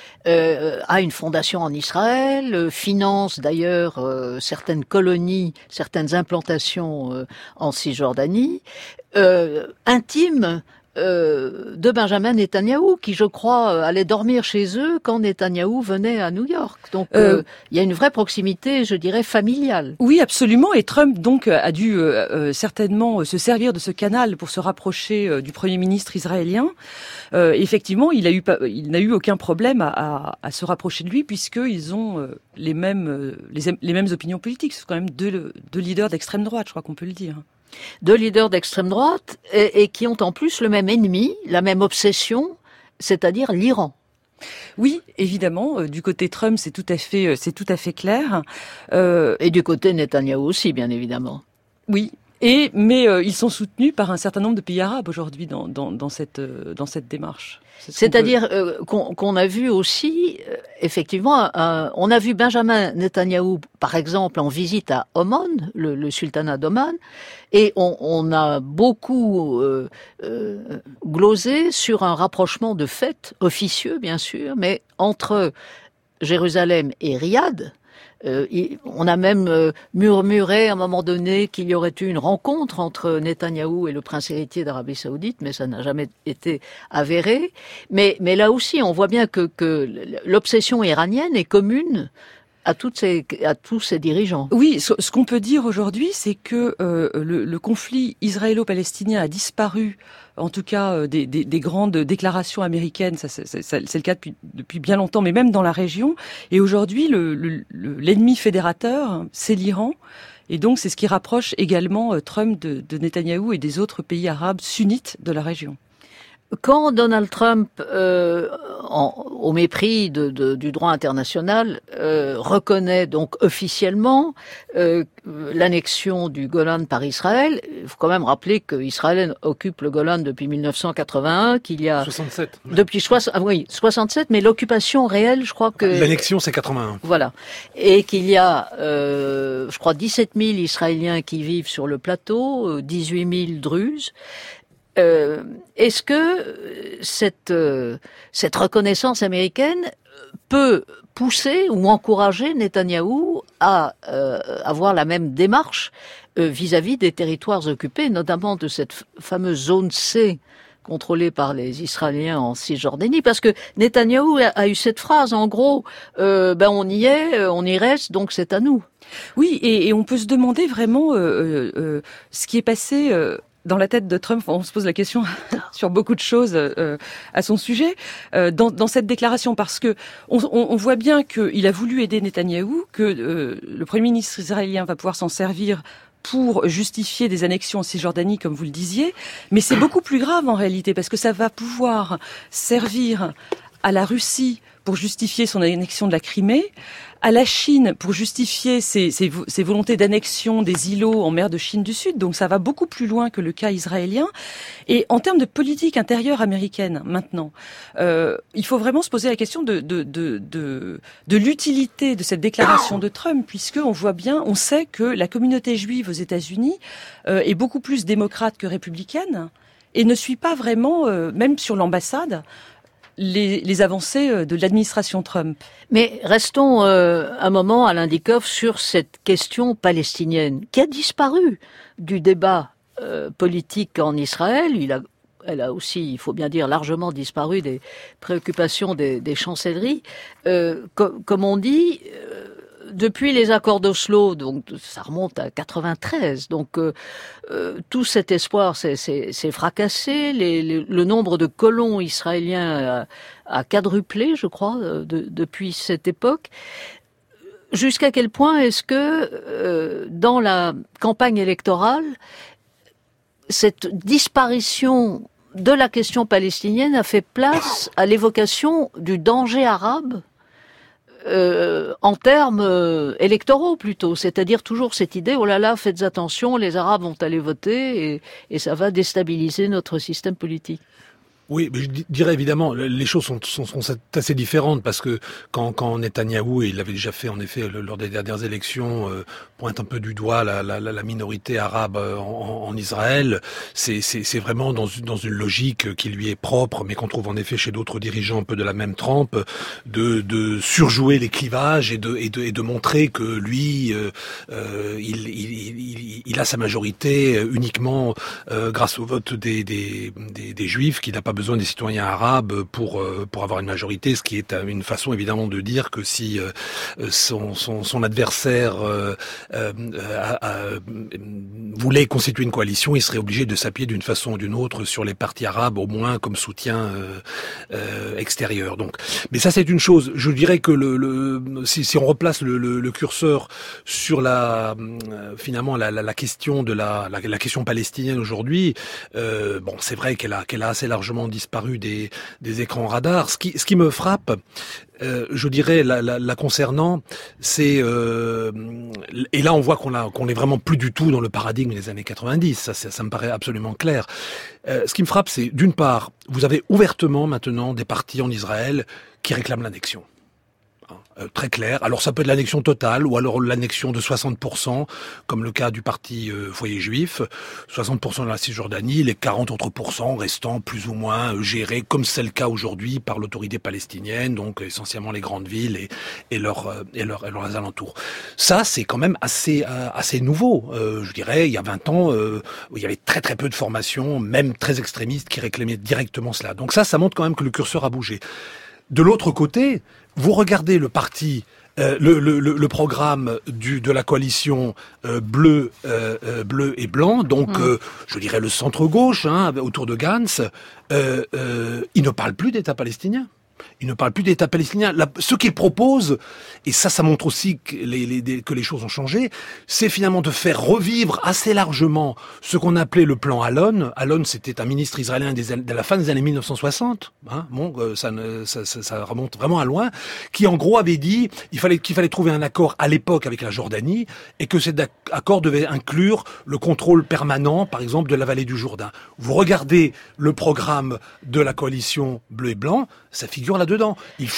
euh, a une fondation en Israël, euh, finance d'ailleurs euh, certaines colonies, certaines implantations euh, en Cisjordanie, euh, intime Euh, de Benjamin Netanyahou, qui, je crois, allait dormir chez eux quand Netanyahou venait à New York. Donc, il euh, euh, y a une vraie proximité, je dirais, familiale. Oui, absolument. Et Trump, donc, a dû euh, euh, certainement se servir de ce canal pour se rapprocher euh, du Premier ministre israélien. Euh, effectivement, il a eu, il n'a eu aucun problème à, à, à se rapprocher de lui, puisqu'ils ont euh, les mêmes, euh, les, les mêmes opinions politiques. C'est quand même deux, deux leaders d'extrême droite, je crois qu'on peut le dire. Deux leaders d'extrême droite et, et qui ont en plus le même ennemi, la même obsession, c'est-à-dire l'Iran. Oui, évidemment. Euh, du côté Trump, c'est tout à fait, c'est tout à fait clair. Euh, et du côté Netanyahou aussi, bien évidemment. Oui. Et mais euh, ils sont soutenus par un certain nombre de pays arabes aujourd'hui dans, dans, dans cette euh, dans cette démarche. C'est C'est-à-dire peut... euh, qu'on, qu'on a vu aussi, euh, effectivement, euh, on a vu Benjamin Netanyahou, par exemple, en visite à Oman, le, le sultanat d'Oman, et on, on a beaucoup euh, euh, glosé sur un rapprochement de fait, officieux bien sûr, mais entre Jérusalem et Riyad. Euh, on a même euh, murmuré à un moment donné qu'il y aurait eu une rencontre entre Netanyahou et le prince héritier d'Arabie Saoudite, mais ça n'a jamais été avéré. Mais, mais là aussi, on voit bien que, que l'obsession iranienne est commune à toutes ces, à tous ces dirigeants. Oui, ce, ce qu'on peut dire aujourd'hui, c'est que euh, le, le conflit israélo-palestinien a disparu, en tout cas euh, des, des, des grandes déclarations américaines, ça, c'est, c'est, c'est le cas depuis, depuis bien longtemps, mais même dans la région. Et aujourd'hui, le, le, le, l'ennemi fédérateur, c'est l'Iran. Et donc, c'est ce qui rapproche également euh, Trump de, de Netanyahou et des autres pays arabes sunnites de la région. Quand Donald Trump, euh, en, au mépris de, de, du droit international, euh, reconnaît donc officiellement euh, l'annexion du Golan par Israël, il faut quand même rappeler qu'Israël occupe le Golan depuis mille neuf cent quatre-vingt-un, qu'il y a soixante-sept. Depuis soixante, ah oui, soixante-sept, mais l'occupation réelle, je crois que l'annexion c'est quatre-vingt-un. Voilà, et qu'il y a, euh, je crois, dix-sept mille Israéliens qui vivent sur le plateau, dix-huit mille Druzes. Euh, est-ce que cette, euh, cette reconnaissance américaine peut pousser ou encourager Netanyahou à euh, avoir la même démarche euh, vis-à-vis des territoires occupés, notamment de cette f- fameuse zone C contrôlée par les Israéliens en Cisjordanie, parce que Netanyahou a, a eu cette phrase, en gros, euh, ben on y est, on y reste, donc c'est à nous. Oui, et, et on peut se demander vraiment euh, euh, ce qui est passé euh, dans la tête de Trump. On se pose la question sur beaucoup de choses euh, à son sujet euh, dans, dans cette déclaration, parce que on, on, on voit bien qu'il a voulu aider Netanyahou, que euh, le Premier ministre israélien va pouvoir s'en servir pour justifier des annexions en Cisjordanie, comme vous le disiez, mais c'est beaucoup plus grave en réalité, parce que ça va pouvoir servir à la Russie pour justifier son annexion de la Crimée, à la Chine pour justifier ses, ses, ses volontés d'annexion des îlots en mer de Chine du Sud. Donc ça va beaucoup plus loin que le cas israélien. Et en termes de politique intérieure américaine, maintenant, euh, il faut vraiment se poser la question de, de, de, de, de l'utilité de cette déclaration de Trump, puisque on voit bien, on sait que la communauté juive aux États-Unis euh, est beaucoup plus démocrate que républicaine et ne suit pas vraiment, euh, même sur l'ambassade, Les, les avancées de l'administration Trump. Mais restons euh, un moment, Alain Dikoff, sur cette question palestinienne qui a disparu du débat euh, politique en Israël. Il a, elle a aussi, il faut bien dire, largement disparu des préoccupations des, des chancelleries. Euh, com, comme on dit, euh, depuis les accords d'Oslo, donc ça remonte à quatre-vingt-treize, donc euh, euh, tout cet espoir s'est, s'est, s'est fracassé, les, les, le nombre de colons israéliens a, a quadruplé, je crois, de, depuis cette époque. Jusqu'à quel point est-ce que euh, dans la campagne électorale, cette disparition de la question palestinienne a fait place à l'évocation du danger arabe Euh, en termes euh, électoraux plutôt, c'est-à-dire toujours cette idée, oh là là, faites attention, les Arabes vont aller voter et, et ça va déstabiliser notre système politique. Oui, mais je dirais évidemment, les choses sont, sont, sont assez différentes parce que quand, quand Netanyahou, et il l'avait déjà fait en effet lors des dernières élections, euh, pointe un peu du doigt la, la, la minorité arabe en, en Israël, c'est, c'est, c'est vraiment dans, dans une logique qui lui est propre, mais qu'on trouve en effet chez d'autres dirigeants un peu de la même trempe, de, de surjouer les clivages et de, et de, et de montrer que lui, euh, euh, il, il, il, il a sa majorité uniquement euh, grâce au vote des, des, des, des Juifs, qu'il n'a pas besoin des citoyens arabes pour pour avoir une majorité, ce qui est une façon évidemment de dire que si euh, son, son, son adversaire euh, euh, a, a, voulait constituer une coalition, il serait obligé de s'appuyer d'une façon ou d'une autre sur les partis arabes, au moins comme soutien euh, euh, extérieur. Donc, mais ça c'est une chose. Je dirais que le, le si, si on replace le, le, le curseur sur la euh, finalement la, la, la question de la, la, la question palestinienne aujourd'hui, euh, bon c'est vrai qu'elle a qu'elle a assez largement disparu des, des écrans radars. Ce qui, ce qui me frappe, euh, je dirais, la, la, la concernant, c'est euh, et là on voit qu'on a, qu'on est vraiment plus du tout dans le paradigme des années quatre-vingt-dix. Ça, ça, ça me paraît absolument clair. Euh, ce qui me frappe, c'est d'une part, vous avez ouvertement maintenant des partis en Israël qui réclament l'annexion. Euh, très clair. Alors ça peut être l'annexion totale ou alors l'annexion de soixante pour cent, comme le cas du parti euh, Foyer Juif, soixante pour cent de la Cisjordanie, les quarante autres pourcents restant plus ou moins euh, gérés, comme c'est le cas aujourd'hui, par l'autorité palestinienne, donc essentiellement les grandes villes et, et, leur, euh, et, leur, et leurs alentours. Ça, c'est quand même assez, euh, assez nouveau. Euh, je dirais, il y a vingt ans, euh, il y avait très très peu de formations, même très extrémistes, qui réclamaient directement cela. Donc ça, ça montre quand même que le curseur a bougé. De l'autre côté, vous regardez le parti, euh, le, le, le programme du, de la coalition euh, bleu, euh, bleu et blanc, donc mmh. euh, je dirais le centre-gauche, hein, autour de Gantz, euh, euh, il ne parle plus d'État palestinien. Il ne parle plus d'État palestinien. La, ce qu'il propose, et ça, ça montre aussi que les, les, que les choses ont changé, c'est finalement de faire revivre assez largement ce qu'on appelait le plan Allon. Allon, c'était un ministre israélien des, de la fin des années mille neuf cent soixante. Hein, bon, ça, ça, ça, ça remonte vraiment à loin. Qui, en gros, avait dit il fallait, qu'il fallait trouver un accord à l'époque avec la Jordanie et que cet accord devait inclure le contrôle permanent, par exemple, de la vallée du Jourdain. Vous regardez le programme de la coalition bleu et blanc, ça figure là-dedans. Il faut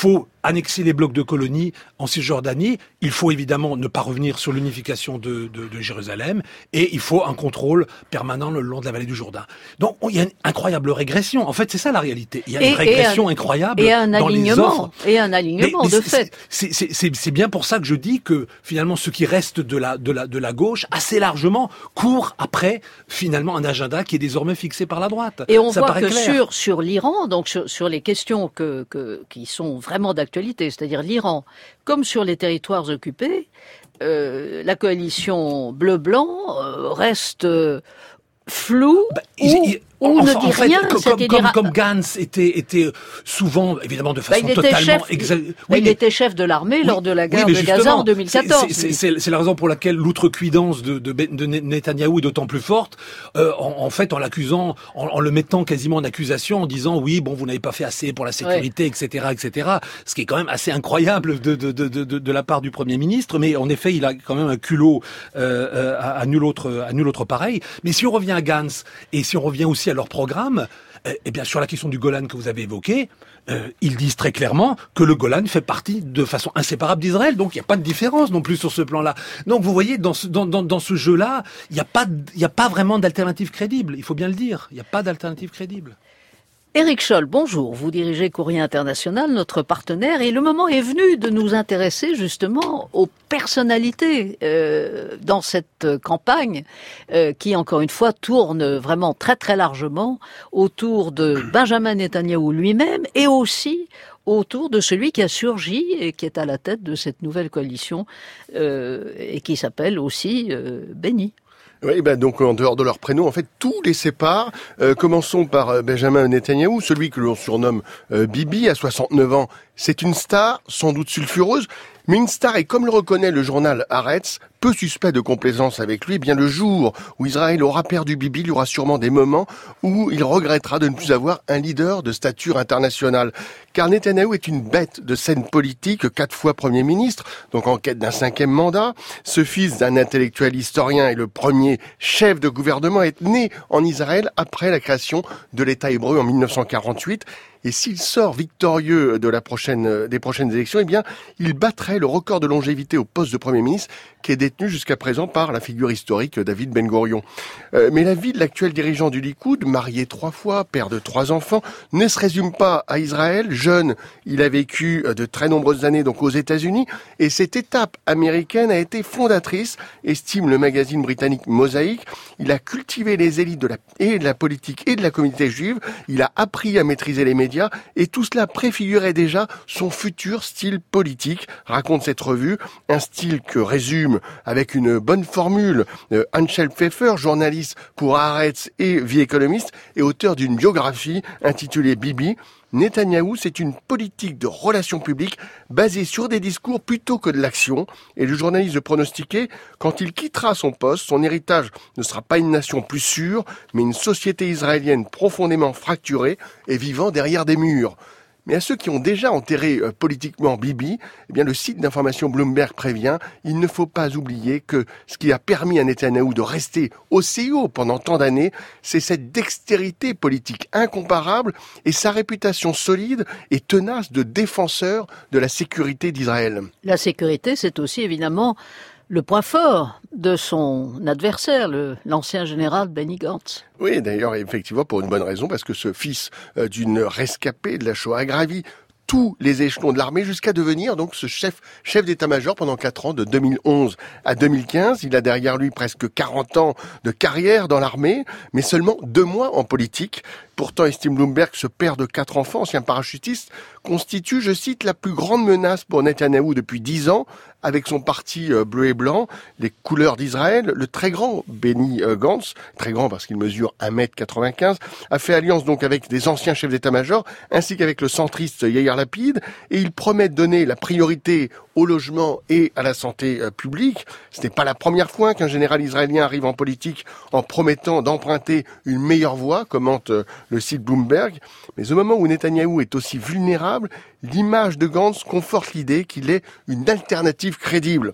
annexer les blocs de colonies en Cisjordanie. Il faut évidemment ne pas revenir sur l'unification de, de, de Jérusalem et il faut un contrôle permanent le long de la vallée du Jourdain. Donc il y a une incroyable régression. En fait, c'est ça la réalité. Il y a et, une régression et un, incroyable et un dans les offres. Et un alignement, mais, mais de c'est, fait. C'est, c'est, c'est, c'est bien pour ça que je dis que finalement ce qui reste de la, de la, de la gauche, assez largement, court après finalement un agenda qui est désormais fixé par la droite. Et on ça voit que clair. sur sur l'Iran, donc sur, sur les questions que, que qui sont vraiment d'actualité, c'est-à-dire l'Iran, comme sur les territoires occupés, euh, la coalition bleu-blanc euh, reste euh, floue bah, ou, il, il, ou en, ne en dit fait, rien. Comme, comme, comme Gantz était, était souvent, évidemment, de façon bah, totalement... Chef, oui, bah, il mais, était chef de l'armée oui, lors de la guerre oui, de Gaza en deux mille quatorze. C'est, c'est, c'est, c'est la raison pour laquelle l'outrecuidance de, de, de Netanyahou est d'autant plus forte, euh, en, en fait, en l'accusant, en, en le mettant quasiment en accusation, en disant, oui, bon, vous n'avez pas fait assez pour la sécurité, ouais. et cetera, et cetera. Ce qui est quand même assez incroyable de, de, de, de, de la part du Premier ministre, mais en effet, il a quand même un culot euh, à, à, nul autre, à nul autre pareil. Mais si on revient à Gantz, et si on revient aussi à leur programme, eh bien, sur la question du Golan que vous avez évoquée, euh, ils disent très clairement que le Golan fait partie de façon inséparable d'Israël. Donc, il n'y a pas de différence non plus sur ce plan-là. Donc, vous voyez, dans ce, dans, dans, dans ce jeu-là, il n'y a pas, il n'y a pas vraiment d'alternative crédible. Il faut bien le dire. Il n'y a pas d'alternative crédible. Éric Scholl, bonjour. Vous dirigez Courrier International, notre partenaire, et le moment est venu de nous intéresser justement aux personnalités euh, dans cette campagne euh, qui, encore une fois, tourne vraiment très très largement autour de Benjamin Netanyahou lui-même et aussi autour de celui qui a surgi et qui est à la tête de cette nouvelle coalition euh, et qui s'appelle aussi euh, Benny. Oui, ben donc en dehors de leur prénom, en fait, tous les séparent. Euh, commençons par euh, Benjamin Netanyahou, celui que l'on surnomme euh, Bibi, à soixante-neuf ans. C'est une star, sans doute sulfureuse, mais une star, et comme le reconnaît le journal Haaretz, peu suspect de complaisance avec lui, eh bien le jour où Israël aura perdu Bibi, il y aura sûrement des moments où il regrettera de ne plus avoir un leader de stature internationale. Car Netanyahou est une bête de scène politique, quatre fois Premier ministre, donc en quête d'un cinquième mandat. Ce fils d'un intellectuel historien et le premier chef de gouvernement est né en Israël après la création de l'État hébreu en mille neuf cent quarante-huit. Et s'il sort victorieux de la prochaine, des prochaines élections, eh bien, il battrait le record de longévité au poste de Premier ministre qui est détenu jusqu'à présent par la figure historique David Ben Gourion. Euh, mais la vie de l'actuel dirigeant du Likoud, marié trois fois, père de trois enfants, ne se résume pas à Israël. Jeune, il a vécu de très nombreuses années donc aux États-Unis et cette étape américaine a été fondatrice, estime le magazine britannique Mosaïque. Il a cultivé les élites de la, et de la politique et de la communauté juive. Il a appris à maîtriser les médias. Et tout cela préfigurait déjà son futur style politique, raconte cette revue, un style que résume avec une bonne formule euh, Anshel Pfeffer, journaliste pour Haaretz et Vie économiste, et auteur d'une biographie intitulée Bibi. Netanyahou, c'est une politique de relations publiques basée sur des discours plutôt que de l'action. Et le journaliste pronostiquait, quand il quittera son poste, son héritage ne sera pas une nation plus sûre, mais une société israélienne profondément fracturée et vivant derrière des murs. Mais à ceux qui ont déjà enterré euh, politiquement Bibi, eh bien le site d'information Bloomberg prévient, il ne faut pas oublier que ce qui a permis à Netanyahou de rester aussi haut pendant tant d'années, c'est cette dextérité politique incomparable et sa réputation solide et tenace de défenseur de la sécurité d'Israël. La sécurité, c'est aussi évidemment le point fort de son adversaire, le, l'ancien général Benny Gantz. Oui, d'ailleurs, effectivement, pour une bonne raison, parce que ce fils euh, d'une rescapée de la Shoah a gravi tous les échelons de l'armée jusqu'à devenir donc ce chef chef d'état-major pendant quatre ans, de deux mille onze à deux mille quinze. Il a derrière lui presque quarante ans de carrière dans l'armée, mais seulement deux mois en politique. Pourtant, estime Bloomberg, ce père de quatre enfants, ancien parachutiste, constitue, je cite, la plus grande menace pour Netanyahou depuis dix ans, avec son parti bleu et blanc, les couleurs d'Israël. Le très grand Benny Gantz, très grand parce qu'il mesure un mètre quatre-vingt-quinze, a fait alliance donc avec des anciens chefs d'état-major, ainsi qu'avec le centriste Yair Lapid, et il promet de donner la priorité au logement et à la santé publique. Ce n'est pas la première fois qu'un général israélien arrive en politique en promettant d'emprunter une meilleure voie, commente le site Bloomberg. Mais au moment où Netanyahou est aussi vulnérable, l'image de Gantz conforte l'idée qu'il est une alternative crédible.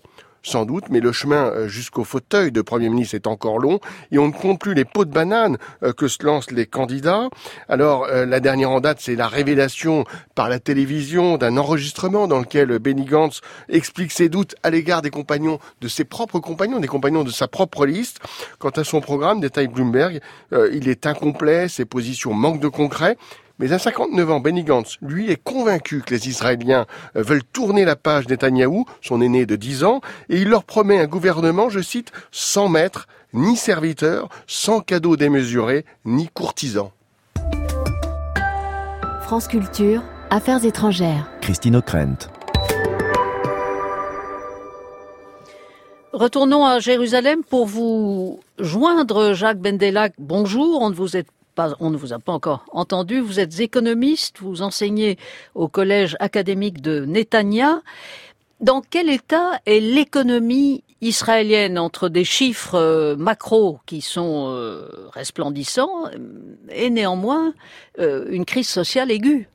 sans doute, mais le chemin jusqu'au fauteuil de Premier ministre est encore long et on ne compte plus les pots de banane que se lancent les candidats. Alors, la dernière en date, c'est la révélation par la télévision d'un enregistrement dans lequel Benny Gantz explique ses doutes à l'égard des compagnons, de ses propres compagnons, des compagnons de sa propre liste. Quant à son programme, détaille Bloomberg, euh, il est incomplet, ses positions manquent de concret. Mais à cinquante-neuf ans, Benny Gantz, lui, est convaincu que les Israéliens veulent tourner la page Netanyahou, son aîné de dix ans, et il leur promet un gouvernement, je cite, sans maître, ni serviteur, sans cadeaux démesurés, ni courtisans. France Culture, Affaires étrangères. Christine Ockrent. Retournons à Jérusalem pour vous joindre, Jacques Bendellac. Bonjour, on ne vous est Pas, on ne vous a pas encore entendu. Vous êtes économiste, vous enseignez au collège académique de Netanya. Dans quel état est l'économie israélienne entre des chiffres macro qui sont euh, resplendissants et néanmoins euh, une crise sociale aiguë?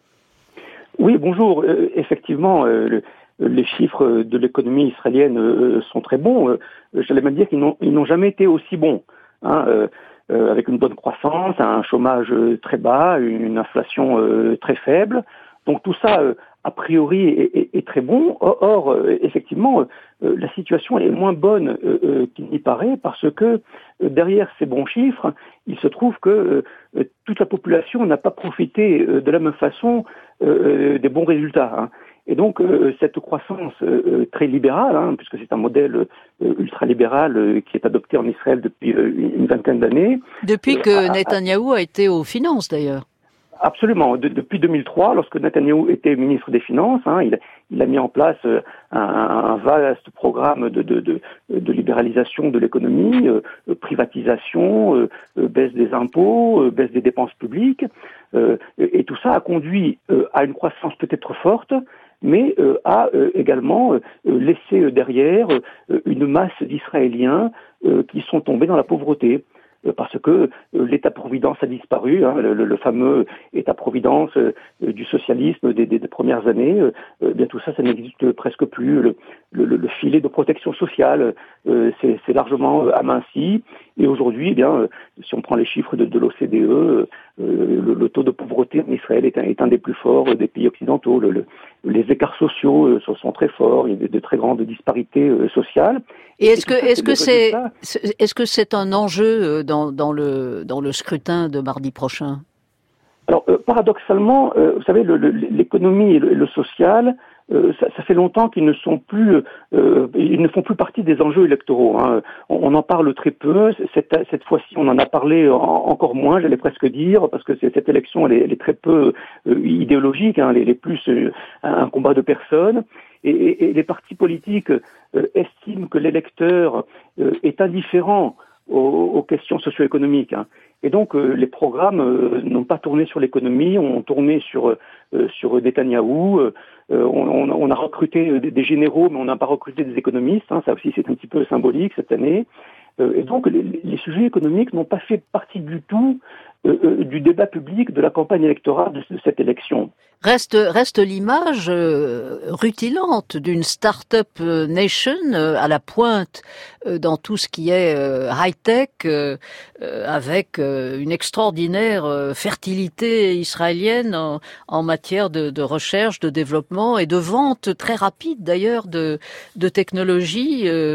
Oui, bonjour. Euh, effectivement, euh, le, les chiffres de l'économie israélienne euh, sont très bons. Euh, j'allais même dire qu'ils n'ont, ils n'ont jamais été aussi bons. Hein, euh, Euh, avec une bonne croissance, un chômage euh, très bas, une inflation euh, très faible. Donc tout ça, euh, a priori, est, est, est très bon. Or, or euh, effectivement, euh, la situation est moins bonne euh, euh, qu'il n'y paraît parce que euh, derrière ces bons chiffres, il se trouve que euh, toute la population n'a pas profité euh, de la même façon euh, des bons résultats. Hein. Et donc, euh, cette croissance euh, très libérale, hein, puisque c'est un modèle euh, ultralibéral euh, qui est adopté en Israël depuis euh, une vingtaine d'années. Depuis euh, que a, Netanyahou a été aux finances, d'ailleurs. Absolument. De, depuis deux mille trois, lorsque Netanyahou était ministre des Finances, hein, il, il a mis en place euh, un, un vaste programme de, de, de, de libéralisation de l'économie, euh, privatisation, euh, baisse des impôts, euh, baisse des dépenses publiques. Euh, et, et tout ça a conduit euh, à une croissance peut-être forte, mais euh, a euh, également euh, laissé euh, derrière euh, une masse d'Israéliens euh, qui sont tombés dans la pauvreté. Euh, parce que euh, l'État-providence a disparu, hein, le, le, le fameux État-providence euh, du socialisme des, des, des premières années. Euh, bien tout ça, ça n'existe presque plus. Le, le, le filet de protection sociale, euh, c'est, c'est largement euh, aminci. Et aujourd'hui, eh bien, euh, si on prend les chiffres de, de l'O C D E, euh, le, le taux de pauvreté en Israël est un, est un des plus forts des pays occidentaux. Le, le, les écarts sociaux euh, sont, sont très forts. Il y a de, de très grandes disparités euh, sociales. Et est-ce que, ça, est-ce que c'est, résultats... est-ce que c'est un enjeu dans, dans le, dans le scrutin de mardi prochain? Alors, euh, paradoxalement, euh, vous savez, le, le, l'économie et le, le social, euh, ça, ça fait longtemps qu'ils ne sont plus, euh, ils ne font plus partie des enjeux électoraux. Hein. On, on en parle très peu. Cette, cette fois-ci, on en a parlé en, encore moins, j'allais presque dire, parce que c'est, cette élection, elle est, elle est très peu euh, idéologique. Hein. Elle, est, elle est plus euh, un combat de personnes. Et, et, et les partis politiques euh, estiment que l'électeur euh, est indifférent aux, aux questions socio-économiques. Hein. Et donc, euh, les programmes euh, n'ont pas tourné sur l'économie, ont tourné sur euh, sur Netanyahou. Euh, on, on a recruté des, des généraux, mais on n'a pas recruté des économistes. Hein, ça aussi, c'est un petit peu symbolique cette année. Euh, et donc, les, les sujets économiques n'ont pas fait partie du tout euh, euh, du débat public de la campagne électorale de, de cette élection. Reste, reste l'image euh, rutilante d'une start-up nation euh, à la pointe euh, dans tout ce qui est euh, high-tech, euh, euh, avec euh, une extraordinaire euh, fertilité israélienne en, en matière de, de recherche, de développement et de vente très rapide d'ailleurs de, de technologies euh,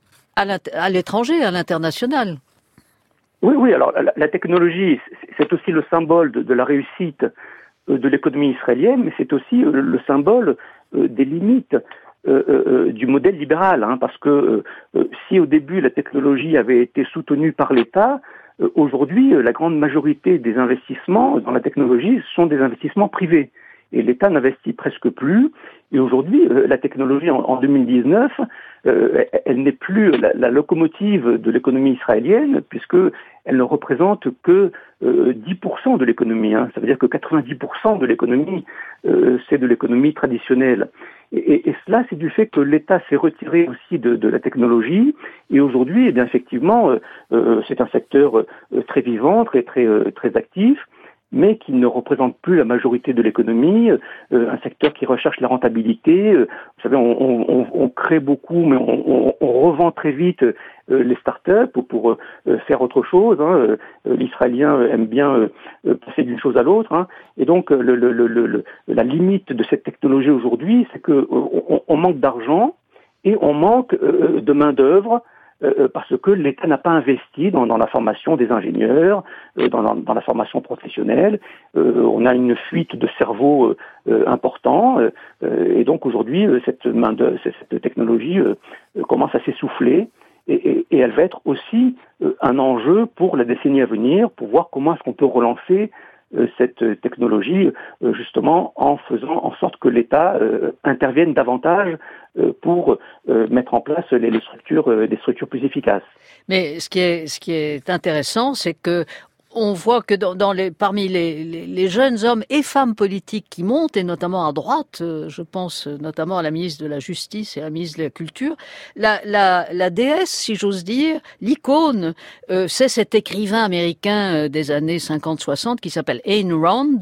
à l'étranger, à l'international. Oui, oui. Alors la, la technologie, c'est aussi le symbole de, de la réussite de l'économie israélienne, mais c'est aussi le symbole des limites euh, euh, du modèle libéral, hein, parce que euh, si au début la technologie avait été soutenue par l'État, euh, aujourd'hui la grande majorité des investissements dans la technologie sont des investissements privés. Et l'État n'investit presque plus. Et aujourd'hui, euh, la technologie en, en deux mille dix-neuf, euh, elle n'est plus la, la locomotive de l'économie israélienne, puisque elle ne représente que euh, dix pour cent de l'économie. Hein. Ça veut dire que quatre-vingt-dix pour cent de l'économie, euh, c'est de l'économie traditionnelle. Et, et, et cela, c'est du fait que l'État s'est retiré aussi de, de la technologie. Et aujourd'hui, eh bien effectivement, euh, euh, c'est un secteur euh, très vivant, très très euh, très actif. mais qui ne représente plus la majorité de l'économie, euh, un secteur qui recherche la rentabilité. Euh, vous savez, on, on, on crée beaucoup, mais on, on, on revend très vite euh, les startups pour, pour euh, faire autre chose. Hein. Euh, L'Israélien aime bien euh, passer d'une chose à l'autre. Hein. Et donc, le, le, le, le, la limite de cette technologie aujourd'hui, c'est que on, on manque d'argent et on manque euh, de main-d'œuvre. Euh, parce que l'État n'a pas investi dans, dans la formation des ingénieurs, euh, dans, dans, dans la formation professionnelle. Euh, on a une fuite de cerveau euh, important, euh, et donc aujourd'hui, euh, cette main de cette technologie euh, commence à s'essouffler, et, et, et elle va être aussi euh, un enjeu pour la décennie à venir, pour voir comment est-ce qu'on peut relancer euh, cette technologie, euh, justement en faisant en sorte que l'État euh, intervienne davantage pour euh, mettre en place les, les structures, euh, des structures plus efficaces. Mais ce qui est, ce qui est intéressant, c'est que on voit que dans, dans les, parmi les, les, les jeunes hommes et femmes politiques qui montent, et notamment à droite, euh, je pense notamment à la ministre de la Justice et à la ministre de la Culture, la, la, la déesse, si j'ose dire, l'icône, euh, c'est cet écrivain américain des années cinquante soixante qui s'appelle Ayn Rand,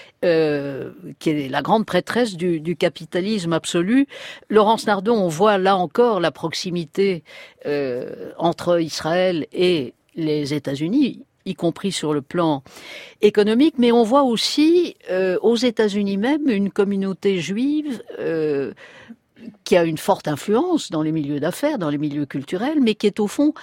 Euh, qui est la grande prêtresse du, du capitalisme absolu. Laurence Nardon, on voit là encore la proximité euh, entre Israël et les États-Unis, y compris sur le plan économique, mais on voit aussi euh, aux États-Unis même une communauté juive euh, qui a une forte influence dans les milieux d'affaires, dans les milieux culturels, mais qui est au fond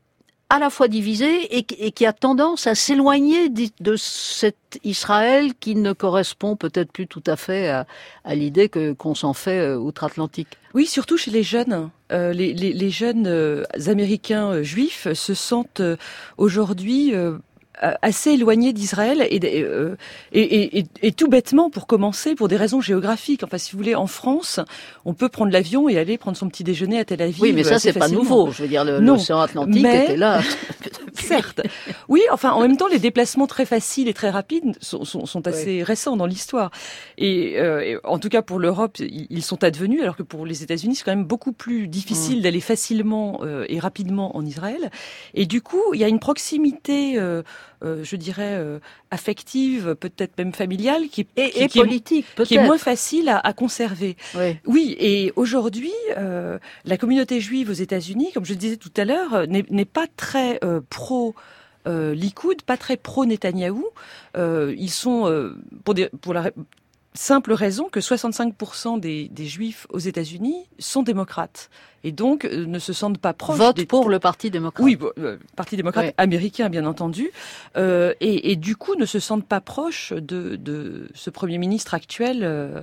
à la fois divisée et, et qui a tendance à s'éloigner de, de cet Israël qui ne correspond peut-être plus tout à fait à, à l'idée que, qu'on s'en fait euh, outre-Atlantique. Oui, surtout chez les jeunes. Euh, les, les, les jeunes euh, Américains euh, juifs se sentent euh, aujourd'hui euh, assez éloignés d'Israël et, euh, et, et, et, et tout bêtement, pour commencer, pour des raisons géographiques. Enfin, si vous voulez, en France, on peut prendre l'avion et aller prendre son petit déjeuner à Tel Aviv. Oui, mais ça, c'est facilement. Pas nouveau. Je veux dire, le, l'océan Atlantique mais, était là. Certes. Oui, enfin, en même temps, les déplacements très faciles et très rapides sont, sont, sont assez oui. récents dans l'histoire. Et, euh, et en tout cas, pour l'Europe, ils, ils sont advenus, alors que pour les États-Unis, c'est quand même beaucoup plus difficile mmh. d'aller facilement euh, et rapidement en Israël. Et du coup, il y a une proximité euh, Euh, je dirais euh, affective, peut-être même familiale, qui, et, qui, et qui, politique, est, qui est moins facile à, à conserver. Oui, oui et aujourd'hui, euh, la communauté juive aux États-Unis, comme je le disais tout à l'heure, n'est, n'est pas très euh, pro euh, Likoud, pas très pro Netanyahou. Euh, ils sont euh, pour, des, pour la simple raison que soixante-cinq pour cent des, des juifs aux États-Unis sont démocrates et donc euh, ne se sentent pas proches. Vote des... pour le Parti démocrate. Oui, euh, Parti démocrate oui. américain bien entendu, euh, et, et du coup ne se sentent pas proches de, de ce Premier ministre actuel. Euh,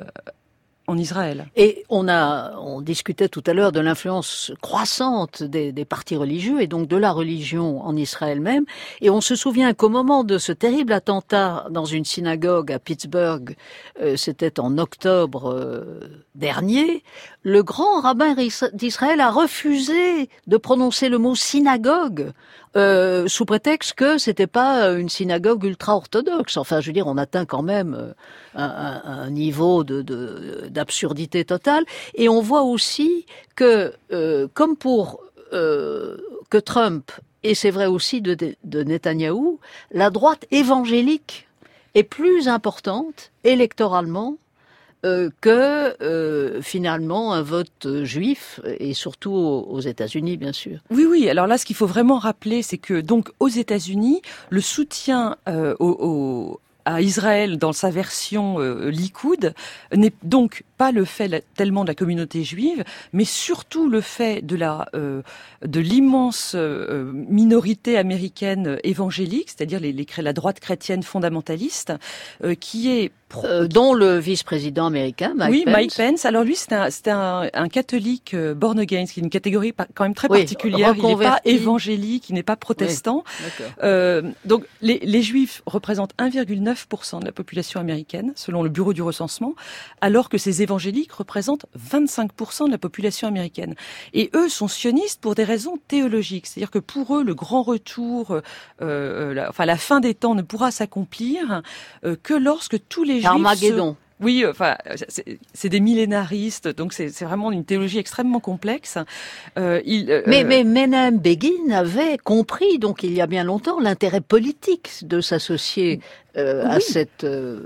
en Israël. Et on a, on discutait tout à l'heure de l'influence croissante des, des partis religieux et donc de la religion en Israël même. Et on se souvient qu'au moment de ce terrible attentat dans une synagogue à Pittsburgh, euh, c'était en octobre euh, dernier, le grand rabbin d'Israël a refusé de prononcer le mot synagogue. Euh, sous prétexte que c'était pas une synagogue ultra-orthodoxe. Enfin, je veux dire, on atteint quand même un, un, un niveau de, de, d'absurdité totale. Et on voit aussi que, euh, comme pour euh, que Trump, et c'est vrai aussi de, de Netanyahou, la droite évangélique est plus importante électoralement Euh, que euh, finalement un vote juif, et surtout aux, aux États-Unis, bien sûr. Oui, oui. Alors là, ce qu'il faut vraiment rappeler, c'est que donc aux États-Unis, le soutien euh, au, au à Israël dans sa version euh, Likoud n'est donc pas le fait la, tellement de la communauté juive, mais surtout le fait de la euh, de l'immense euh, minorité américaine évangélique, c'est-à-dire les, les, la droite chrétienne fondamentaliste, euh, qui est pro- euh, dont le vice-président américain Mike oui, Pence. Mike Pence. Alors lui, c'est un c'est un, un catholique euh, born again, ce qui est une catégorie quand même très oui, particulière. Il n'est pas évangélique, il n'est pas protestant. Oui, euh, donc les, les juifs représentent un virgule neuf pour cent de la population américaine, selon le Bureau du recensement, alors que ces évangéliques représentent vingt-cinq pour cent de la population américaine. Et eux sont sionistes pour des raisons théologiques. C'est-à-dire que pour eux, le grand retour, euh, la, enfin la fin des temps ne pourra s'accomplir euh, que lorsque tous les juifs... Armageddon. Se... Oui, enfin, c'est, c'est des millénaristes, donc c'est, c'est vraiment une théologie extrêmement complexe. Euh, il, euh, mais, mais Menahem Begin avait compris, donc il y a bien longtemps, l'intérêt politique de s'associer euh, oui. à cette... Euh,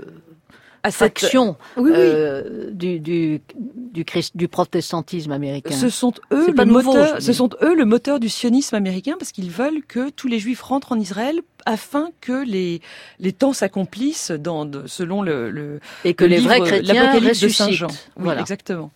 à cette faction oui, oui. Euh, du, du, du, Christ, du protestantisme américain. Ce sont eux le nouveau, moteur, ce sont eux le moteur du sionisme américain parce qu'ils veulent que tous les Juifs rentrent en Israël afin que les les temps s'accomplissent dans de, selon le, le et que le les livre, vrais chrétiens ressuscitent. De Saint Jean. Oui, voilà. Exactement.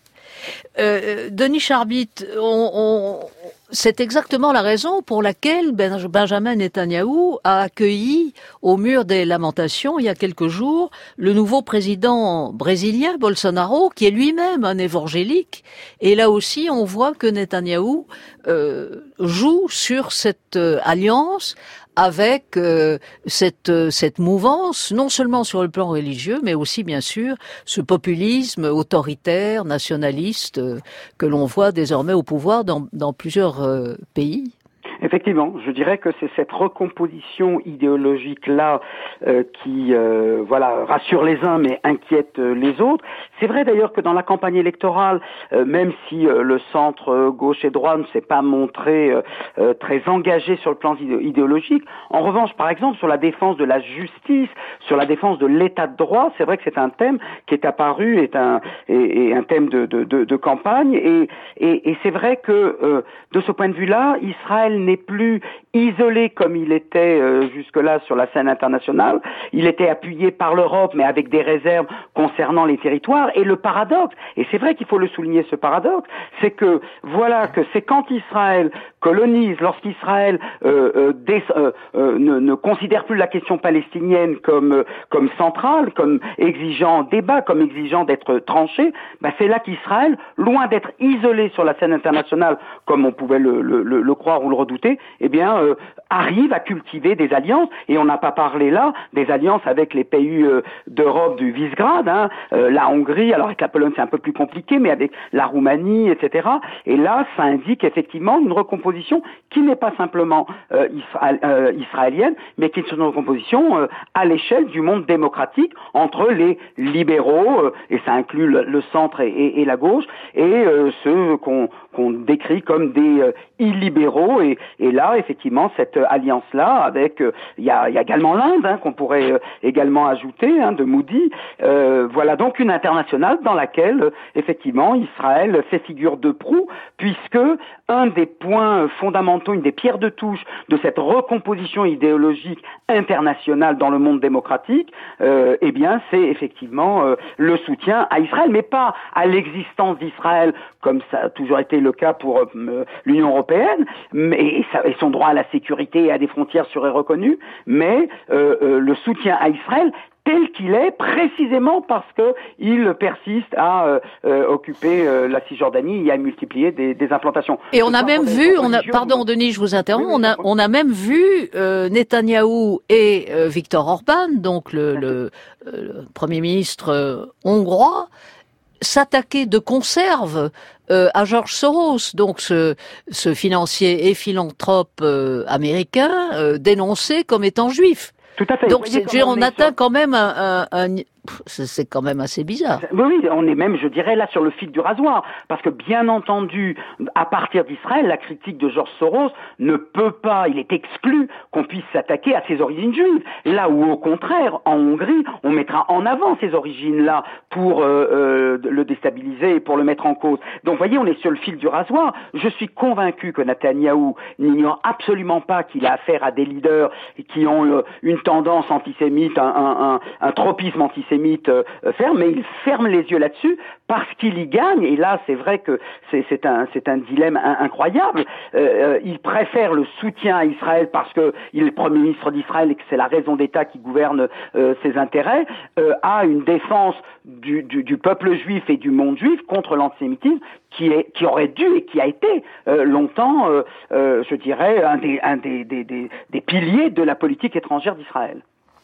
Euh, Denis Charbit, on, on, c'est exactement la raison pour laquelle Benjamin Netanyahou a accueilli au mur des lamentations il y a quelques jours le nouveau président brésilien Bolsonaro, qui est lui-même un évangélique. Et là aussi, on voit que Netanyahou euh, joue sur cette euh, alliance avec euh, cette euh, cette mouvance, non seulement sur le plan religieux, mais aussi bien sûr ce populisme autoritaire, nationaliste euh, que l'on voit désormais au pouvoir dans, dans plusieurs euh, pays. Effectivement, je dirais que c'est cette recomposition idéologique-là euh, qui, euh, voilà, rassure les uns mais inquiète euh, les autres. C'est vrai d'ailleurs que dans la campagne électorale, euh, même si euh, le centre euh, gauche et droit ne s'est pas montré euh, euh, très engagé sur le plan idéologique, en revanche, par exemple, sur la défense de la justice, sur la défense de l'état de droit, c'est vrai que c'est un thème qui est apparu, est un, est, est un thème de, de, de, de campagne, et, et, et c'est vrai que euh, de ce point de vue-là, Israël n'est plus isolé comme il était euh, jusque-là sur la scène internationale. Il était appuyé par l'Europe, mais avec des réserves concernant les territoires. Et le paradoxe, et c'est vrai qu'il faut le souligner, ce paradoxe, c'est que voilà que c'est quand Israël colonise, lorsqu'Israël euh, euh, des, euh, euh, ne, ne considère plus la question palestinienne comme euh, comme centrale, comme exigeant débat, comme exigeant d'être tranché, bah c'est là qu'Israël, loin d'être isolé sur la scène internationale, comme on pouvait le, le, le, le croire ou le redouter, eh bien euh, arrive à cultiver des alliances. Et on n'a pas parlé là des alliances avec les pays euh, d'Europe du Visegrad, hein, euh, la Hongrie, alors avec la Pologne c'est un peu plus compliqué, mais avec la Roumanie, et cetera. Et là, ça indique effectivement une recomposition qui n'est pas simplement euh, isra- euh, israélienne, mais qui est une recomposition euh, à l'échelle du monde démocratique entre les libéraux, euh, et ça inclut le, le centre et, et, et la gauche, et euh, ceux qu'on, qu'on décrit comme des euh, illibéraux. Et, et là, effectivement, cette euh, alliance-là, avec il euh, y, a, y a également l'Inde, hein, qu'on pourrait euh, également ajouter, hein, de Moody. Euh, voilà donc une internationale dans laquelle, euh, effectivement, Israël fait figure de proue, puisque un des points fondamentaux, une des pierres de touche de cette recomposition idéologique internationale dans le monde démocratique, euh, eh bien, c'est effectivement euh, le soutien à Israël, mais pas à l'existence d'Israël, comme ça a toujours été le cas pour euh, l'Union européenne, mais, et, ça, et son droit à la sécurité et à des frontières serait reconnu, mais euh, euh, le soutien à Israël tel qu'il est, précisément parce que il persiste à euh, euh, occuper euh, la Cisjordanie et à multiplier des, des implantations. Et on a même vu, on a, pardon Denis, je vous interromps, oui, oui, on a, on a même vu euh, Netanyahou et euh, Viktor Orban, donc le, le, le premier ministre euh, hongrois, s'attaquer de conserve euh, à George Soros, donc ce, ce financier et philanthrope euh, américain euh, dénoncé comme étant juif. Tout à fait. Donc c'est, on, on atteint sur... quand même un, un, un... C'est quand même assez bizarre. Oui, oui, on est même, je dirais, là sur le fil du rasoir. Parce que, bien entendu, à partir d'Israël, la critique de George Soros ne peut pas, il est exclu qu'on puisse s'attaquer à ses origines juives. Là où, au contraire, en Hongrie, on mettra en avant ces origines-là pour euh, euh, le déstabiliser et pour le mettre en cause. Donc, vous voyez, on est sur le fil du rasoir. Je suis convaincu que Netanyahou n'ignore absolument pas qu'il a affaire à des leaders qui ont euh, une tendance antisémite, un, un, un, un tropisme antisémite, Euh, ferme, mais il ferme les yeux là-dessus parce qu'il y gagne. Et là, c'est vrai que c'est, c'est un, c'est un dilemme incroyable. Euh, il préfère le soutien à Israël parce que il est Premier ministre d'Israël et que c'est la raison d'État qui gouverne euh, ses intérêts, euh, à une défense du, du, du peuple juif et du monde juif contre l'antisémitisme qui est, qui aurait dû et qui a été euh, longtemps, euh, euh, je dirais, un des, un des, des, des, des piliers de la politique étrangère d'Israël.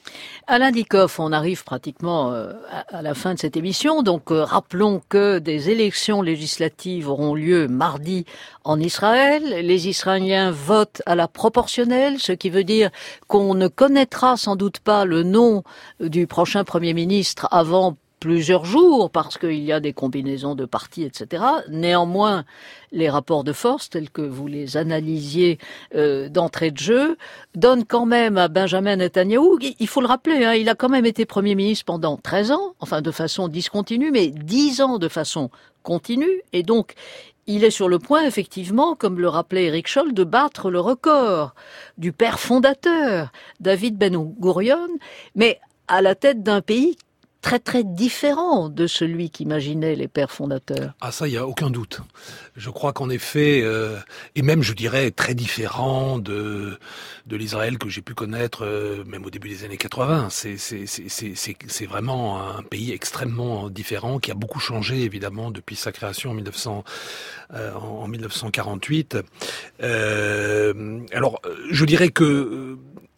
Alain Dikoff, on arrive pratiquement euh, à, à la fin de cette émission, donc euh, rappelons que des élections législatives auront lieu mardi en Israël. Les Israéliens votent à la proportionnelle, ce qui veut dire qu'on ne connaîtra sans doute pas le nom du prochain Premier ministre avant plusieurs jours parce qu'il y a des combinaisons de partis, et cetera. Néanmoins, les rapports de force, tels que vous les analysiez euh, d'entrée de jeu, donnent quand même à Benjamin Netanyahou, il faut le rappeler, hein, il a quand même été Premier ministre pendant treize ans, enfin de façon discontinue, mais dix ans de façon continue, et donc il est sur le point, effectivement, comme le rappelait Éric Scholl, de battre le record du père fondateur, David Ben-Gourion, mais à la tête d'un pays très très différent de celui qu'imaginait les pères fondateurs. Ah ça, il n'y a aucun doute. Je crois qu'en effet, euh, et même je dirais très différent de de l'Israël que j'ai pu connaître euh, même au début des années quatre-vingts. C'est c'est c'est c'est c'est c'est vraiment un pays extrêmement différent qui a beaucoup changé évidemment depuis sa création en mille neuf cents euh, en mille neuf cent quarante-huit. Euh, alors je dirais que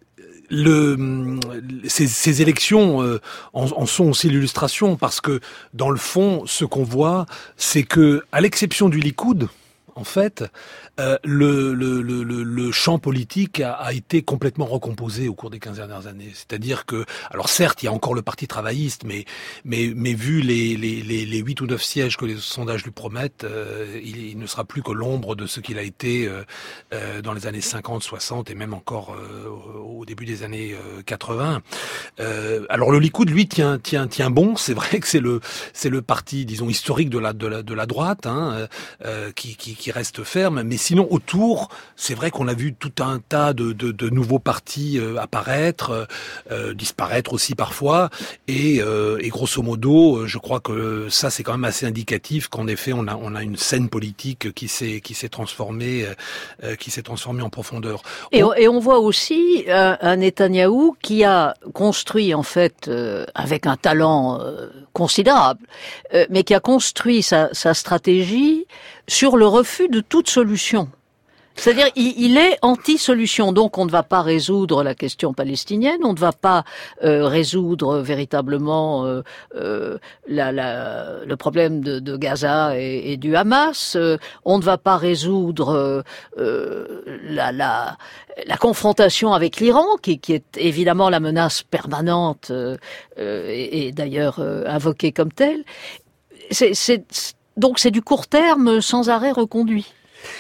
Le, ces, ces élections euh, en, en sont aussi l'illustration parce que dans le fond, ce qu'on voit, c'est que, à l'exception du Likoud, en fait, euh, le, le, le, le champ politique a, a été complètement recomposé au cours des quinze dernières années. C'est-à-dire que, alors certes, il y a encore le Parti travailliste, mais mais mais vu les les les, les huit ou neuf sièges que les sondages lui promettent, euh, il, il ne sera plus que l'ombre de ce qu'il a été euh, euh, dans les années cinquante, soixante et même encore euh, au début des années euh, quatre-vingts. Euh, alors le Likoud, lui, tient tient tient bon. C'est vrai que c'est le c'est le parti, disons, historique de la de la de la droite, hein, euh, qui qui qui reste ferme, mais sinon autour, c'est vrai qu'on a vu tout un tas de, de, de nouveaux partis euh, apparaître, euh, disparaître aussi parfois, et, euh, et grosso modo, je crois que ça c'est quand même assez indicatif qu'en effet on a on a une scène politique qui s'est qui s'est transformée, euh, qui s'est transformée en profondeur. Et on, et on voit aussi un, un Netanyahou qui a construit en fait euh, avec un talent euh, considérable, euh, mais qui a construit sa, sa stratégie sur le refus de toute solution. C'est-à-dire, il, il est anti-solution, donc on ne va pas résoudre la question palestinienne, on ne va pas euh, résoudre véritablement euh, euh, la, la, le problème de, de Gaza et, et du Hamas, euh, on ne va pas résoudre euh, la, la, la confrontation avec l'Iran, qui, qui est évidemment la menace permanente euh, euh, et, et d'ailleurs euh, invoquée comme telle. C'est, c'est, donc c'est du court terme sans arrêt reconduit.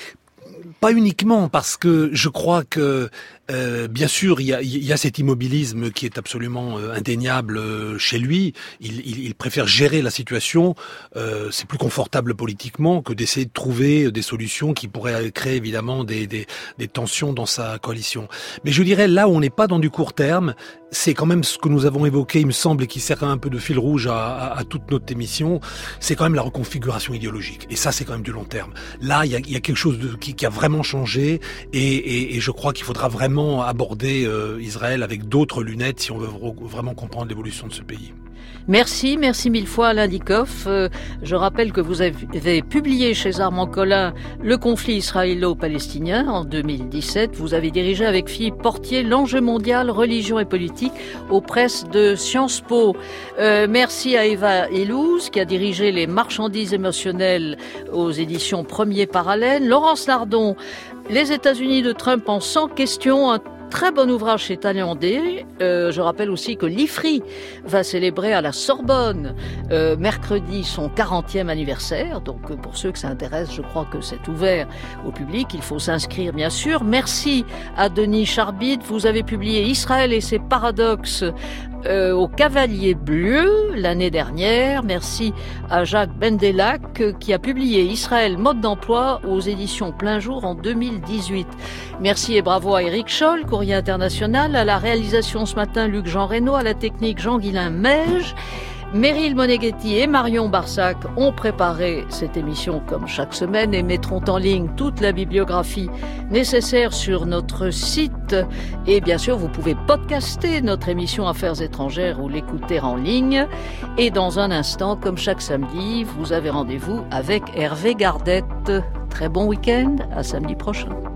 Pas uniquement, parce que je crois que euh, bien sûr il y a, il y a cet immobilisme qui est absolument euh, indéniable euh, chez lui. Il, il, il préfère gérer la situation. Euh, c'est plus confortable politiquement que d'essayer de trouver des solutions qui pourraient créer évidemment des, des, des tensions dans sa coalition. Mais je dirais là où on n'est pas dans du court terme, c'est quand même ce que nous avons évoqué, il me semble, et qui sert quand même un peu de fil rouge à, à, à toute notre émission, c'est quand même la reconfiguration idéologique. Et ça, c'est quand même du long terme. Là, il y a, il y a quelque chose de, qui, qui a vraiment changé, et, et, et je crois qu'il faudra vraiment aborder euh, Israël avec d'autres lunettes si on veut vraiment comprendre l'évolution de ce pays. Merci, merci mille fois Alain Dikoff. Euh, je rappelle que vous avez publié chez Armand Collin Le conflit israélo-palestinien en deux mille dix-sept. Vous avez dirigé avec Philippe Portier L'enjeu mondial, religion et politique aux presses de Sciences Po. Euh, merci à Eva Elouz qui a dirigé Les marchandises émotionnelles aux éditions Premier Parallèle. Laurence Lardon, Les États-Unis de Trump en cent questions, un très bon ouvrage chez Taillandé. Euh, je rappelle aussi que l'I F R I va célébrer à la Sorbonne euh, mercredi son quarantième anniversaire. Donc pour ceux que ça intéresse, je crois que c'est ouvert au public. Il faut s'inscrire bien sûr. Merci à Denis Charbit. Vous avez publié Israël et ses paradoxes Euh, au Cavalier Bleu l'année dernière. Merci à Jacques Bendelac euh, qui a publié Israël mode d'emploi aux éditions Plein Jour en deux mille dix-huit. Merci et bravo à Éric Scholl, Courrier International, à la réalisation ce matin Luc-Jean Reynaud, à la technique Jean-Guilain Meige. Meryl Moneghetti et Marion Barsac ont préparé cette émission comme chaque semaine et mettront en ligne toute la bibliographie nécessaire sur notre site. Et bien sûr, vous pouvez podcaster notre émission Affaires étrangères ou l'écouter en ligne. Et dans un instant, comme chaque samedi, vous avez rendez-vous avec Hervé Gardette. Très bon week-end, à samedi prochain.